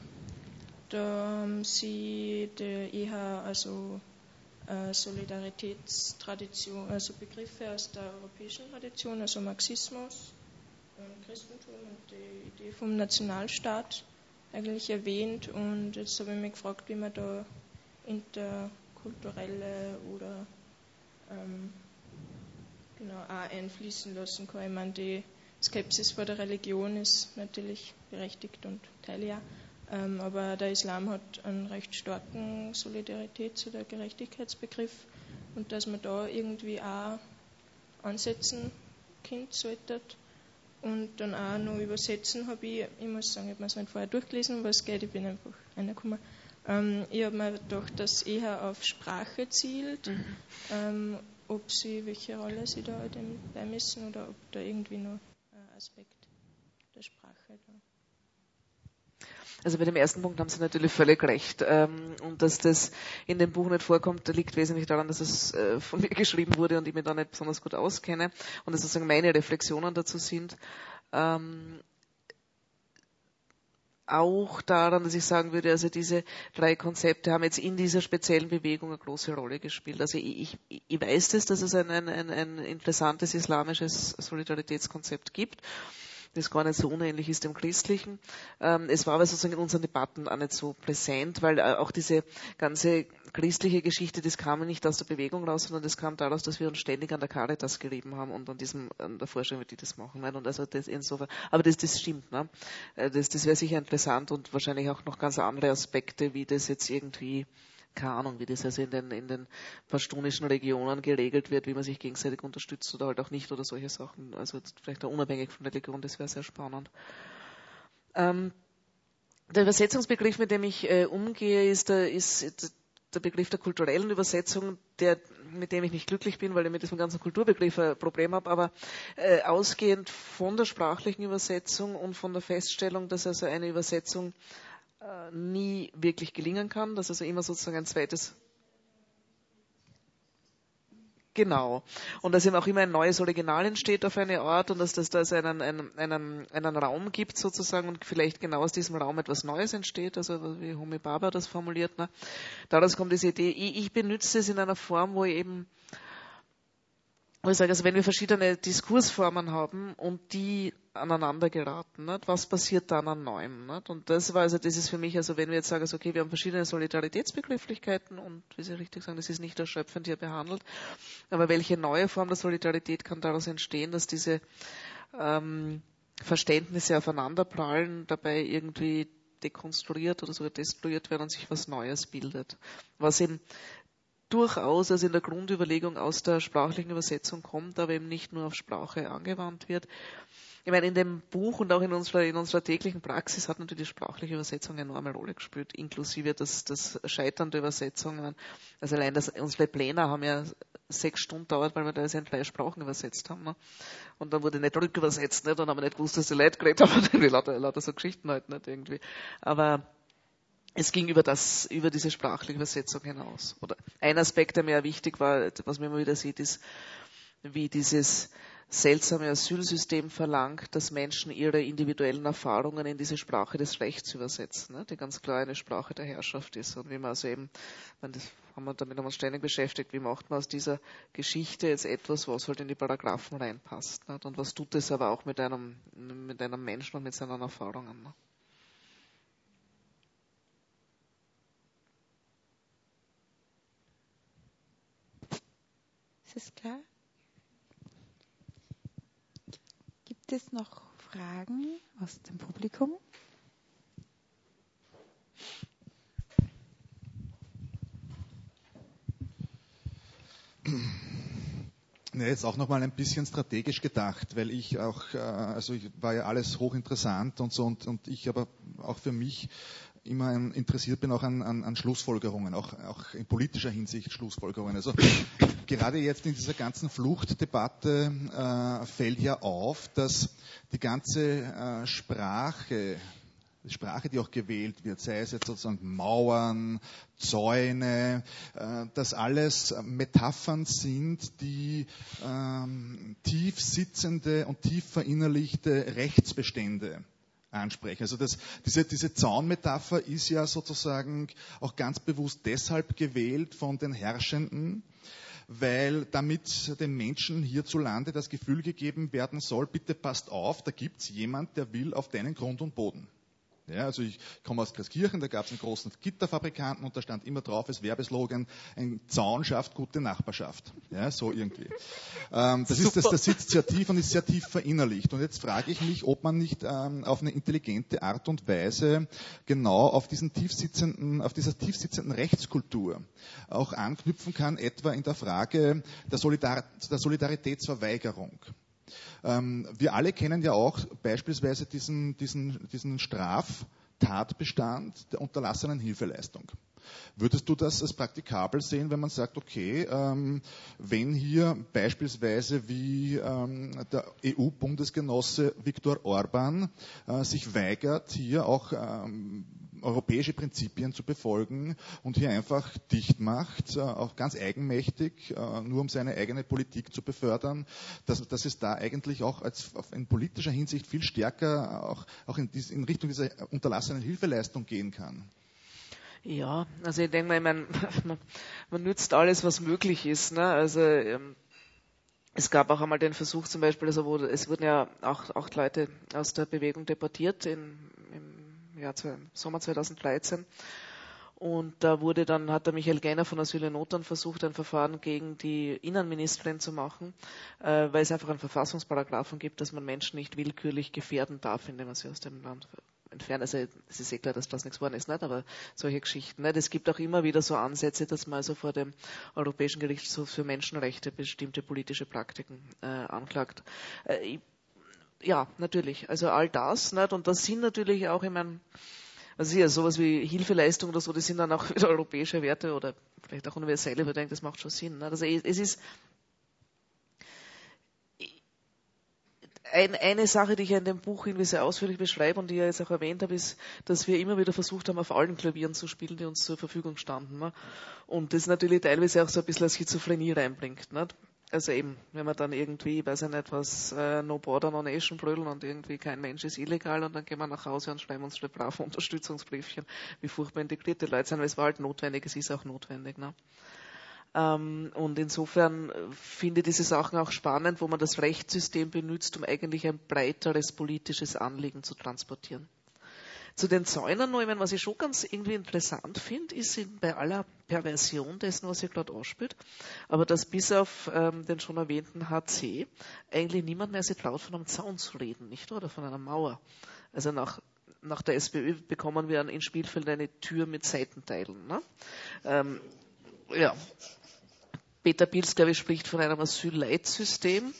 haben Sie der EH, also Solidaritätstradition, also Begriffe aus der europäischen Tradition, also Marxismus und Christentum und die Idee vom Nationalstaat eigentlich erwähnt, und jetzt habe ich mich gefragt, wie man da interkulturelle oder auch einfließen lassen kann. Ich meine, die Skepsis vor der Religion ist natürlich berechtigt und teile ja. Aber der Islam hat einen recht starken Solidaritäts- oder Gerechtigkeitsbegriff, und dass man da irgendwie auch ansetzen können sollte. Und dann auch noch übersetzen habe ich muss sagen, ich habe mir es nicht vorher durchgelesen, um was es geht, ich bin einfach reingekommen. Ich habe mir gedacht, dass eher auf Sprache zielt, welche Rolle sie da dem beimessen oder ob da irgendwie noch ein Aspekt der Sprache da. Also bei dem ersten Punkt haben Sie natürlich völlig recht. Und dass das in dem Buch nicht vorkommt, liegt wesentlich daran, dass es von mir geschrieben wurde und ich mich da nicht besonders gut auskenne und dass sozusagen meine Reflexionen dazu sind. Auch daran, dass ich sagen würde, also diese 3 Konzepte haben jetzt in dieser speziellen Bewegung eine große Rolle gespielt. Also ich weiß das, dass es ein interessantes islamisches Solidaritätskonzept gibt, das gar nicht so unähnlich ist dem christlichen. Es war aber sozusagen in unseren Debatten auch nicht so präsent, weil auch diese ganze christliche Geschichte, das kam nicht aus der Bewegung raus, sondern das kam daraus, dass wir uns ständig an der Caritas gerieben haben und an der Forschung, wie die das machen. Und also das insofern, aber das stimmt, ne? Das wäre sicher interessant und wahrscheinlich auch noch ganz andere Aspekte, wie das jetzt irgendwie, keine Ahnung, wie das also in den pashtunischen Regionen geregelt wird, wie man sich gegenseitig unterstützt oder halt auch nicht oder solche Sachen. Also vielleicht auch unabhängig von Religion, das wäre sehr spannend. Der Übersetzungsbegriff, mit dem ich umgehe, ist der Begriff der kulturellen Übersetzung, mit dem ich nicht glücklich bin, weil ich mit diesem ganzen Kulturbegriff ein Problem habe, aber ausgehend von der sprachlichen Übersetzung und von der Feststellung, dass also eine Übersetzung nie wirklich gelingen kann, dass also immer sozusagen ein zweites Genau. Und dass eben auch immer ein neues Original entsteht auf eine Art und dass das da einen Raum gibt sozusagen und vielleicht genau aus diesem Raum etwas Neues entsteht, also wie Homi Bhabha das formuliert. Ne? Daraus kommt diese Idee, ich benutze es in einer Form, wo ich sage, also wenn wir verschiedene Diskursformen haben und die aneinander geraten, nicht? Was passiert dann an Neuem? Nicht? Und das ist für mich, also wenn wir jetzt sagen, also okay, wir haben verschiedene Solidaritätsbegrifflichkeiten und wie Sie richtig sagen, das ist nicht erschöpfend hier behandelt, aber welche neue Form der Solidarität kann daraus entstehen, dass diese Verständnisse aufeinanderprallen, dabei irgendwie dekonstruiert oder sogar destruiert werden und sich was Neues bildet. Was eben durchaus, also in der Grundüberlegung aus der sprachlichen Übersetzung kommt, aber eben nicht nur auf Sprache angewandt wird. Ich meine, in dem Buch und auch in unserer täglichen Praxis hat natürlich die sprachliche Übersetzung eine enorme Rolle gespielt, inklusive das Scheitern der Übersetzungen. Also allein unsere Pläne haben ja 6 Stunden dauert, weil wir das in 3 Sprachen übersetzt haben. Ne? Und dann wurde nicht rückübersetzt, nicht? Und haben wir nicht gewusst, dass die Leute geredet haben, irgendwie lauter so Geschichten halt nicht irgendwie. Aber es ging über diese sprachliche Übersetzung hinaus. Oder ein Aspekt, der mir wichtig war, was man immer wieder sieht, ist, wie dieses seltsame Asylsystem verlangt, dass Menschen ihre individuellen Erfahrungen in diese Sprache des Rechts übersetzen, ne, die ganz klar eine Sprache der Herrschaft ist. Und wie man also eben, damit haben wir uns ständig beschäftigt, wie macht man aus dieser Geschichte jetzt etwas, was halt in die Paragraphen reinpasst. Ne, und was tut es aber auch mit einem Menschen und mit seinen Erfahrungen. Ne. Ist es klar? Gibt es noch Fragen aus dem Publikum? Ja, jetzt auch nochmal ein bisschen strategisch gedacht, weil ich auch, war ja alles hochinteressant und so und ich aber auch für mich immer interessiert bin auch an Schlussfolgerungen, auch in politischer Hinsicht Schlussfolgerungen. Also gerade jetzt in dieser ganzen Fluchtdebatte fällt ja auf, dass die ganze Sprache, die auch gewählt wird, sei es jetzt sozusagen Mauern, Zäune, dass alles Metaphern sind, die tief sitzende und tief verinnerlichte Rechtsbestände ansprechen. Also diese Zaunmetapher ist ja sozusagen auch ganz bewusst deshalb gewählt von den Herrschenden, weil damit den Menschen hierzulande das Gefühl gegeben werden soll, bitte passt auf, da gibt's jemand, der will auf deinen Grund und Boden. Ja, also ich komme aus Kreuzkirchen, da gab es einen großen Gitterfabrikanten und da stand immer drauf als Werbeslogan, ein Zaun schafft gute Nachbarschaft. Ja, so irgendwie. Das sitzt sehr tief und ist sehr tief verinnerlicht. Und jetzt frage ich mich, ob man nicht auf eine intelligente Art und Weise genau auf dieser tiefsitzenden Rechtskultur auch anknüpfen kann, etwa in der Frage der Solidaritätsverweigerung. Wir alle kennen ja auch beispielsweise diesen Straftatbestand der unterlassenen Hilfeleistung. Würdest du das als praktikabel sehen, wenn man sagt, okay, wenn hier beispielsweise wie der EU-Bundesgenosse Viktor Orban sich weigert, hier auch europäische Prinzipien zu befolgen und hier einfach dicht macht, auch ganz eigenmächtig, nur um seine eigene Politik zu befördern, dass es da eigentlich auch in politischer Hinsicht viel stärker auch in Richtung dieser unterlassenen Hilfeleistung gehen kann. Ja, also ich denke mal, man nützt alles, was möglich ist. Ne? Also es gab auch einmal den Versuch zum Beispiel, also es wurden ja auch Leute aus der Bewegung deportiert im Sommer 2013. Und da hat der Michael Gainer von Asyl in Not dann versucht, ein Verfahren gegen die Innenministerin zu machen, weil es einfach einen Verfassungsparagraphen gibt, dass man Menschen nicht willkürlich gefährden darf, indem man sie aus dem Land entfernt. Also es ist klar, dass das nichts geworden ist, nicht? Aber solche Geschichten. Nicht? Es gibt auch immer wieder so Ansätze, dass man also vor dem Europäischen Gerichtshof für Menschenrechte bestimmte politische Praktiken anklagt. Ja, natürlich. Also all das. Nicht? Und das sind natürlich auch, sowas wie Hilfeleistung oder so, das sind dann auch wieder europäische Werte oder vielleicht auch universelle, ich denke, das macht schon Sinn. Nicht? Also es ist eine Sache, die ich in dem Buch irgendwie sehr ausführlich beschreibe und die ich jetzt auch erwähnt habe, ist, dass wir immer wieder versucht haben, auf allen Klavieren zu spielen, die uns zur Verfügung standen. Ne? Und das natürlich teilweise auch so ein bisschen Schizophrenie reinbringt. Nicht? Also eben, wenn man dann irgendwie, weiß ich nicht was, No Border, No Nation brüllen und irgendwie kein Mensch ist illegal und dann gehen wir nach Hause und schreiben uns brave Unterstützungsbriefchen, wie furchtbar integrierte Leute sind, weil es war halt notwendig, es ist auch notwendig. Ne? Und insofern finde ich diese Sachen auch spannend, wo man das Rechtssystem benutzt, um eigentlich ein breiteres politisches Anliegen zu transportieren. Zu den Zäunern noch, was ich schon ganz irgendwie interessant finde, ist bei aller Perversion dessen, was hier gerade ausspielt, aber dass bis auf den schon erwähnten HC eigentlich niemand mehr sich traut, von einem Zaun zu reden, nicht? Oder von einer Mauer. Also nach der SPÖ bekommen wir in Spielfeld eine Tür mit Seitenteilen. Ne? Ja. Peter Pilz, glaube ich, spricht von einem Asylleitsystem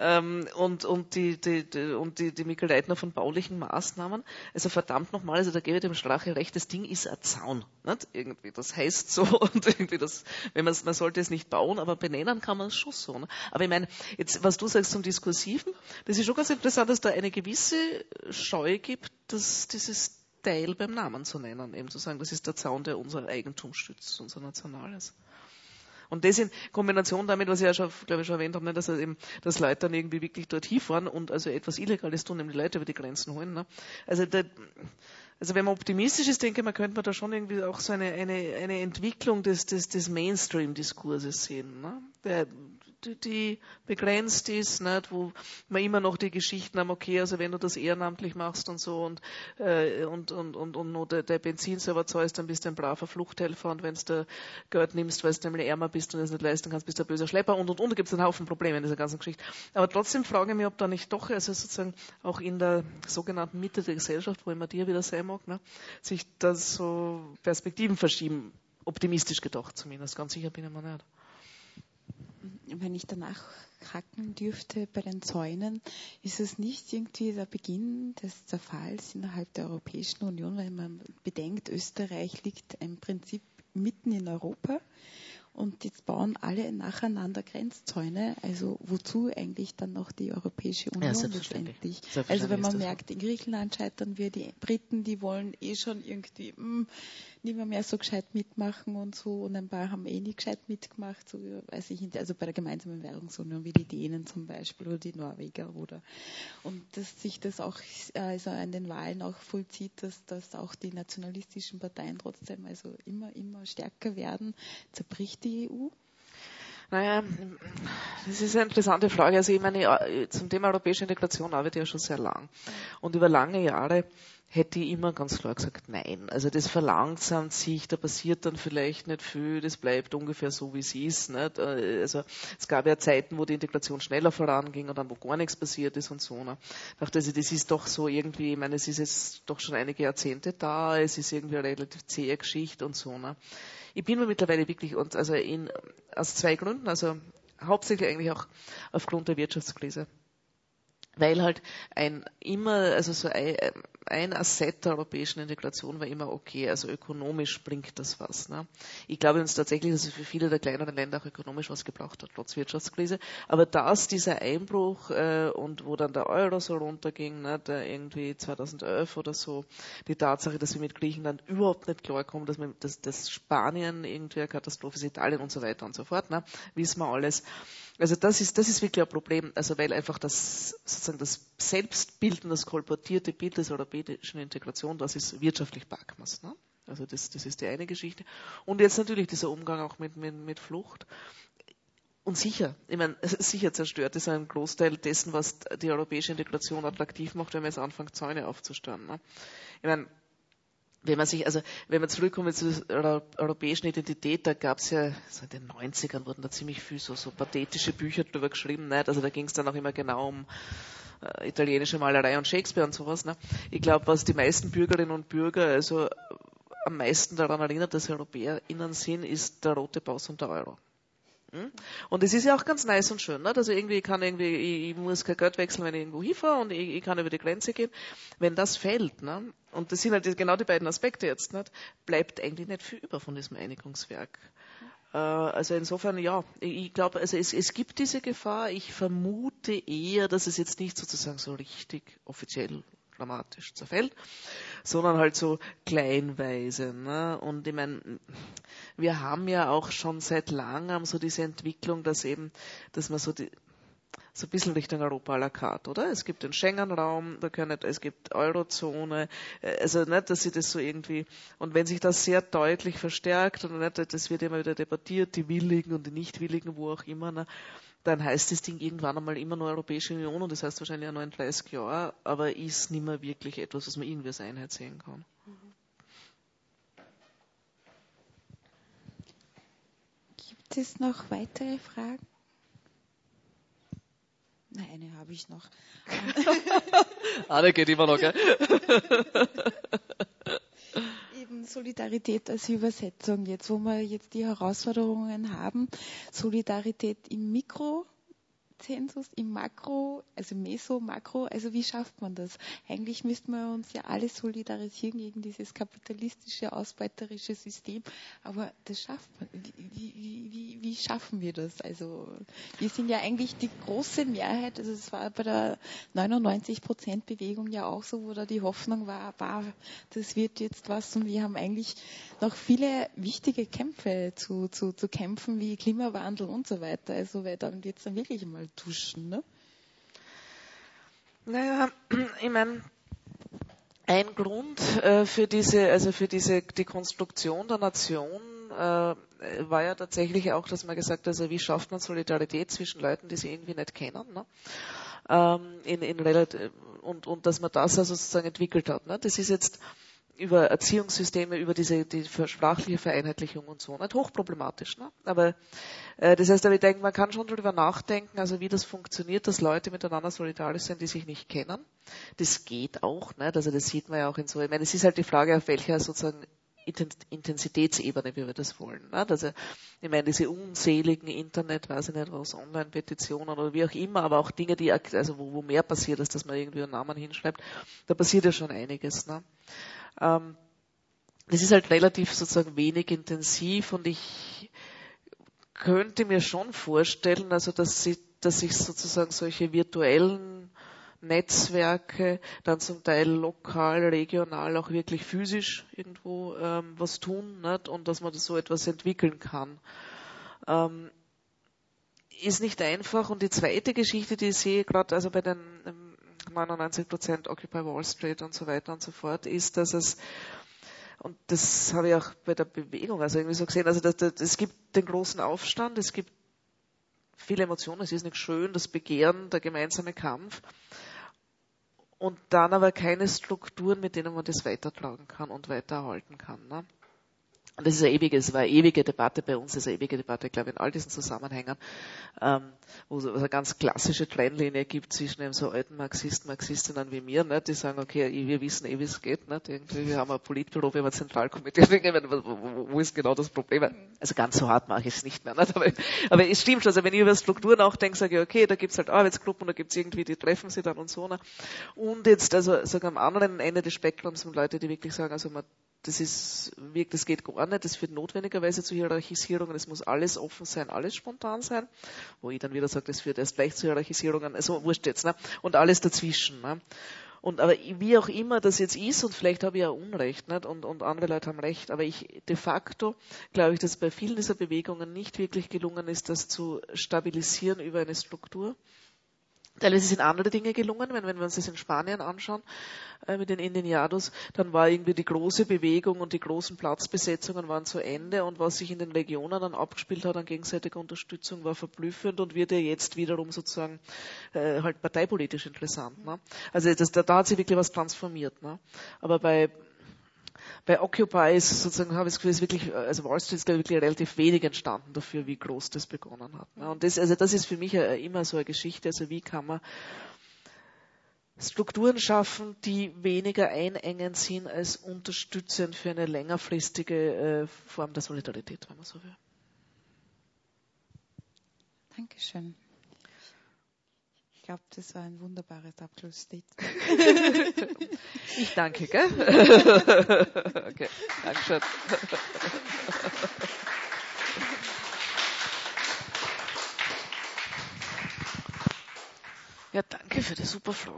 und die Mikkel Leitner von baulichen Maßnahmen. Also verdammt nochmal, also da gebe ich dem Strache recht, das Ding ist ein Zaun. Nicht? Irgendwie, das heißt so und irgendwie das, man sollte es nicht bauen, aber benennen kann man es schon so. Ne? Aber ich meine, jetzt, was du sagst zum Diskursiven, das ist schon ganz interessant, dass da eine gewisse Scheu gibt, dass dieses Teil beim Namen zu nennen, eben zu sagen, das ist der Zaun, der unser Eigentum stützt, unser Nationales. Und das in Kombination damit, was ich ja schon, glaube ich, schon erwähnt habe, ne, dass Leute dann irgendwie wirklich dort hinfahren und also etwas Illegales tun, nämlich Leute über die Grenzen holen. Ne? Also wenn man optimistisch ist, denke ich, man könnte da schon irgendwie auch so eine Entwicklung des Mainstream-Diskurses sehen, ne? Die begrenzt ist, nicht, wo man immer noch die Geschichten haben, okay, also wenn du das ehrenamtlich machst und so und nur der Benzin selber zahlst, dann bist du ein braver Fluchthelfer und wenn du Geld nimmst, weil du nämlich ärmer bist und es nicht leisten kannst, bist du ein böser Schlepper und da gibt es einen Haufen Probleme in dieser ganzen Geschichte. Aber trotzdem frage ich mich, ob da nicht doch, also sozusagen auch in der sogenannten Mitte der Gesellschaft, wo immer dir wieder sein mag, ne, sich da so Perspektiven verschieben, optimistisch gedacht zumindest, ganz sicher bin ich mir nicht. Wenn ich danach hacken dürfte bei den Zäunen, ist es nicht irgendwie der Beginn des Zerfalls innerhalb der Europäischen Union, weil man bedenkt, Österreich liegt im Prinzip mitten in Europa und jetzt bauen alle nacheinander Grenzzäune. Also wozu eigentlich dann noch die Europäische Union letztendlich? Also wenn man merkt, in Griechenland scheitern wir, die Briten, die wollen schon irgendwie nicht mehr so gescheit mitmachen und so und ein paar haben nicht gescheit mitgemacht, so weiß ich nicht, also bei der gemeinsamen Währungsunion wie die Dänen zum Beispiel oder die Norweger und dass sich das auch also an den Wahlen auch vollzieht, dass auch die nationalistischen Parteien trotzdem also immer stärker werden, zerbricht die EU? Naja, das ist eine interessante Frage. Also ich meine, zum Thema europäische Integration arbeite ich ja schon sehr lang. Und über lange Jahre hätte ich immer ganz klar gesagt, nein. Also das verlangsamt sich, da passiert dann vielleicht nicht viel, das bleibt ungefähr so, wie es ist. Nicht? Also es gab ja Zeiten, wo die Integration schneller voranging und dann, wo gar nichts passiert ist und so. Ne? Ich dachte, also das ist doch so irgendwie, ich meine, es ist jetzt doch schon einige Jahrzehnte da, es ist irgendwie eine relativ zähe Geschichte und so. Ne? Ich bin mir mittlerweile wirklich, also aus zwei Gründen, also hauptsächlich eigentlich auch aufgrund der Wirtschaftskrise. Weil halt ein Asset der europäischen Integration war immer okay, also ökonomisch bringt das was. Ne? Ich glaube uns tatsächlich, dass es für viele der kleineren Länder auch ökonomisch was gebraucht hat, trotz Wirtschaftskrise. Aber dieser Einbruch und wo dann der Euro so runterging, ne, der irgendwie 2011 oder so, die Tatsache, dass wir mit Griechenland überhaupt nicht klarkommen, dass Spanien irgendwie eine Katastrophe ist, Italien und so weiter und so fort, ne, wissen wir alles. Also das ist wirklich ein Problem, also weil einfach sozusagen das Selbstbild und das kolportierte Bild des europäischen Integration, das ist wirtschaftlich Backmas, ne? Also das ist die eine Geschichte. Und jetzt natürlich dieser Umgang auch mit Flucht. Und sicher zerstört es einen Großteil dessen, was die europäische Integration attraktiv macht, wenn man jetzt anfängt, Zäune aufzustellen. Ne? Ich meine, wenn man zurückkommt zur europäischen Identität, da gab es ja, so in den 90ern wurden da ziemlich viel so pathetische Bücher drüber geschrieben, nicht? Also da ging es dann auch immer genau um italienische Malerei und Shakespeare und sowas. Ne? Ich glaube, was die meisten Bürgerinnen und Bürger also am meisten daran erinnert, dass EuropäerInnen sind, ist der rote Pass und der Euro. Und es ist ja auch ganz nice und schön, ne? Also ich muss kein Geld wechseln, wenn ich irgendwo hinfahre und ich kann über die Grenze gehen. Wenn das fällt, ne? Und das sind halt genau die beiden Aspekte jetzt, nicht? Bleibt eigentlich nicht viel über von diesem Einigungswerk. Also insofern, ja, ich glaube, also es gibt diese Gefahr. Ich vermute eher, dass es jetzt nicht sozusagen so richtig offiziell dramatisch zerfällt, sondern halt so kleinweise. Ne? Und ich meine, wir haben ja auch schon seit langem so diese Entwicklung, dass man so ein bisschen Richtung Europa à la carte, oder? Es gibt den Schengen-Raum, es gibt Eurozone, also nicht, dass sie das so irgendwie, und wenn sich das sehr deutlich verstärkt, und nicht, das wird immer wieder debattiert, die Willigen und die Nichtwilligen, wo auch immer, ne, dann heißt das Ding irgendwann einmal immer nur Europäische Union, und das heißt wahrscheinlich auch noch in 30 Jahren, aber ist nicht mehr wirklich etwas, was man irgendwie als Einheit sehen kann. Gibt es noch weitere Fragen? Nein, eine habe ich noch. Eine geht immer noch, gell? Eben Solidarität als Übersetzung, jetzt wo wir jetzt die Herausforderungen haben, Solidarität im Mikrozensus, im Makro, also Meso, Makro, also wie schafft man das? Eigentlich müssten wir uns ja alle solidarisieren gegen dieses kapitalistische, ausbeuterische System, aber das schafft man. Wie schaffen wir das? Also wir sind ja eigentlich die große Mehrheit, also es war bei der 99%-Bewegung ja auch so, wo da die Hoffnung war, das wird jetzt was, und wir haben eigentlich noch viele wichtige Kämpfe zu kämpfen, wie Klimawandel und so weiter, also weil dann wird es dann wirklich mal duschen, ne? Naja, ich meine, ein Grund für die Konstruktion der Nation war ja tatsächlich auch, dass man gesagt hat, also wie schafft man Solidarität zwischen Leuten, die sie irgendwie nicht kennen, ne? Und dass man das also sozusagen entwickelt hat. Ne? Das ist jetzt über Erziehungssysteme, über die sprachliche Vereinheitlichung und so, nicht hochproblematisch. Ne? Aber das heißt, ich denke, man kann schon darüber nachdenken, also wie das funktioniert, dass Leute miteinander solidarisch sind, die sich nicht kennen. Das geht auch, nicht? Also das sieht man ja auch in so, ich meine, es ist halt die Frage, auf welcher sozusagen Intensitätsebene, wie wir das wollen. Nicht? Also ich meine, diese unzähligen Internet, weiß ich nicht was, Online-Petitionen oder wie auch immer, aber auch Dinge, die also wo mehr passiert, als dass man irgendwie einen Namen hinschreibt, da passiert ja schon einiges. Ne? Das ist halt relativ sozusagen wenig intensiv, und ich könnte mir schon vorstellen, also dass sich sozusagen solche virtuellen Netzwerke dann zum Teil lokal, regional auch wirklich physisch irgendwo was tun, nicht? Und dass man so etwas entwickeln kann. Ist nicht einfach. Und die zweite Geschichte, die ich sehe, gerade also bei den 99% Occupy Wall Street und so weiter und so fort, ist, dass es, und das habe ich auch bei der Bewegung also irgendwie so gesehen, also es gibt den großen Aufstand, es gibt viele Emotionen, es ist nicht schön, das Begehren, der gemeinsame Kampf, und dann aber keine Strukturen, mit denen man das weitertragen kann und weiterhalten kann. Ne? Und das ist es war eine ewige Debatte bei uns, das ist eine ewige Debatte, glaube ich, in all diesen Zusammenhängen, wo es eine ganz klassische Trennlinie gibt zwischen eben so alten Marxistinnen wie mir, ne, die sagen, okay, wir wissen wie es geht, ne, irgendwie, wir haben ein Politbüro, wir haben ein Zentralkomitee, wo ist genau das Problem? Also ganz so hart mache ich es nicht mehr, ne, aber es stimmt schon, also wenn ich über Strukturen nachdenke, sage ich, okay, da gibt's halt Arbeitsgruppen, da gibt's irgendwie, die treffen sich dann und so, ne, und jetzt, also sagen am anderen Ende des Spektrums sind Leute, die wirklich sagen, also das geht gar nicht, das führt notwendigerweise zu Hierarchisierungen, es muss alles offen sein, alles spontan sein, wo ich dann wieder sage, das führt erst gleich zu Hierarchisierungen, also wurscht jetzt, ne? Und alles dazwischen. Ne? Aber wie auch immer das jetzt ist, und vielleicht habe ich ja Unrecht, nicht? Und andere Leute haben Recht, aber de facto glaube ich, dass bei vielen dieser Bewegungen nicht wirklich gelungen ist, das zu stabilisieren über eine Struktur. Teilweise sind andere Dinge gelungen, wenn wir uns das in Spanien anschauen, mit den Indignados, dann war irgendwie die große Bewegung und die großen Platzbesetzungen waren zu Ende, und was sich in den Regionen dann abgespielt hat an gegenseitiger Unterstützung, war verblüffend und wird ja jetzt wiederum sozusagen halt parteipolitisch interessant. Ne? Also da hat sich wirklich was transformiert. Ne? Aber bei Occupy ist sozusagen, habe ich das Gefühl, ist wirklich, also Wall Street ist wirklich relativ wenig entstanden dafür, wie groß das begonnen hat. Ne? Und das ist für mich immer so eine Geschichte, also wie kann man Strukturen schaffen, die weniger einengend sind als unterstützend für eine längerfristige Form der Solidarität, wenn man so will. Dankeschön. Ich glaube, das war ein wunderbares Abschlusslied. Ich danke, gell? Okay, Dankeschön. für die Superflow.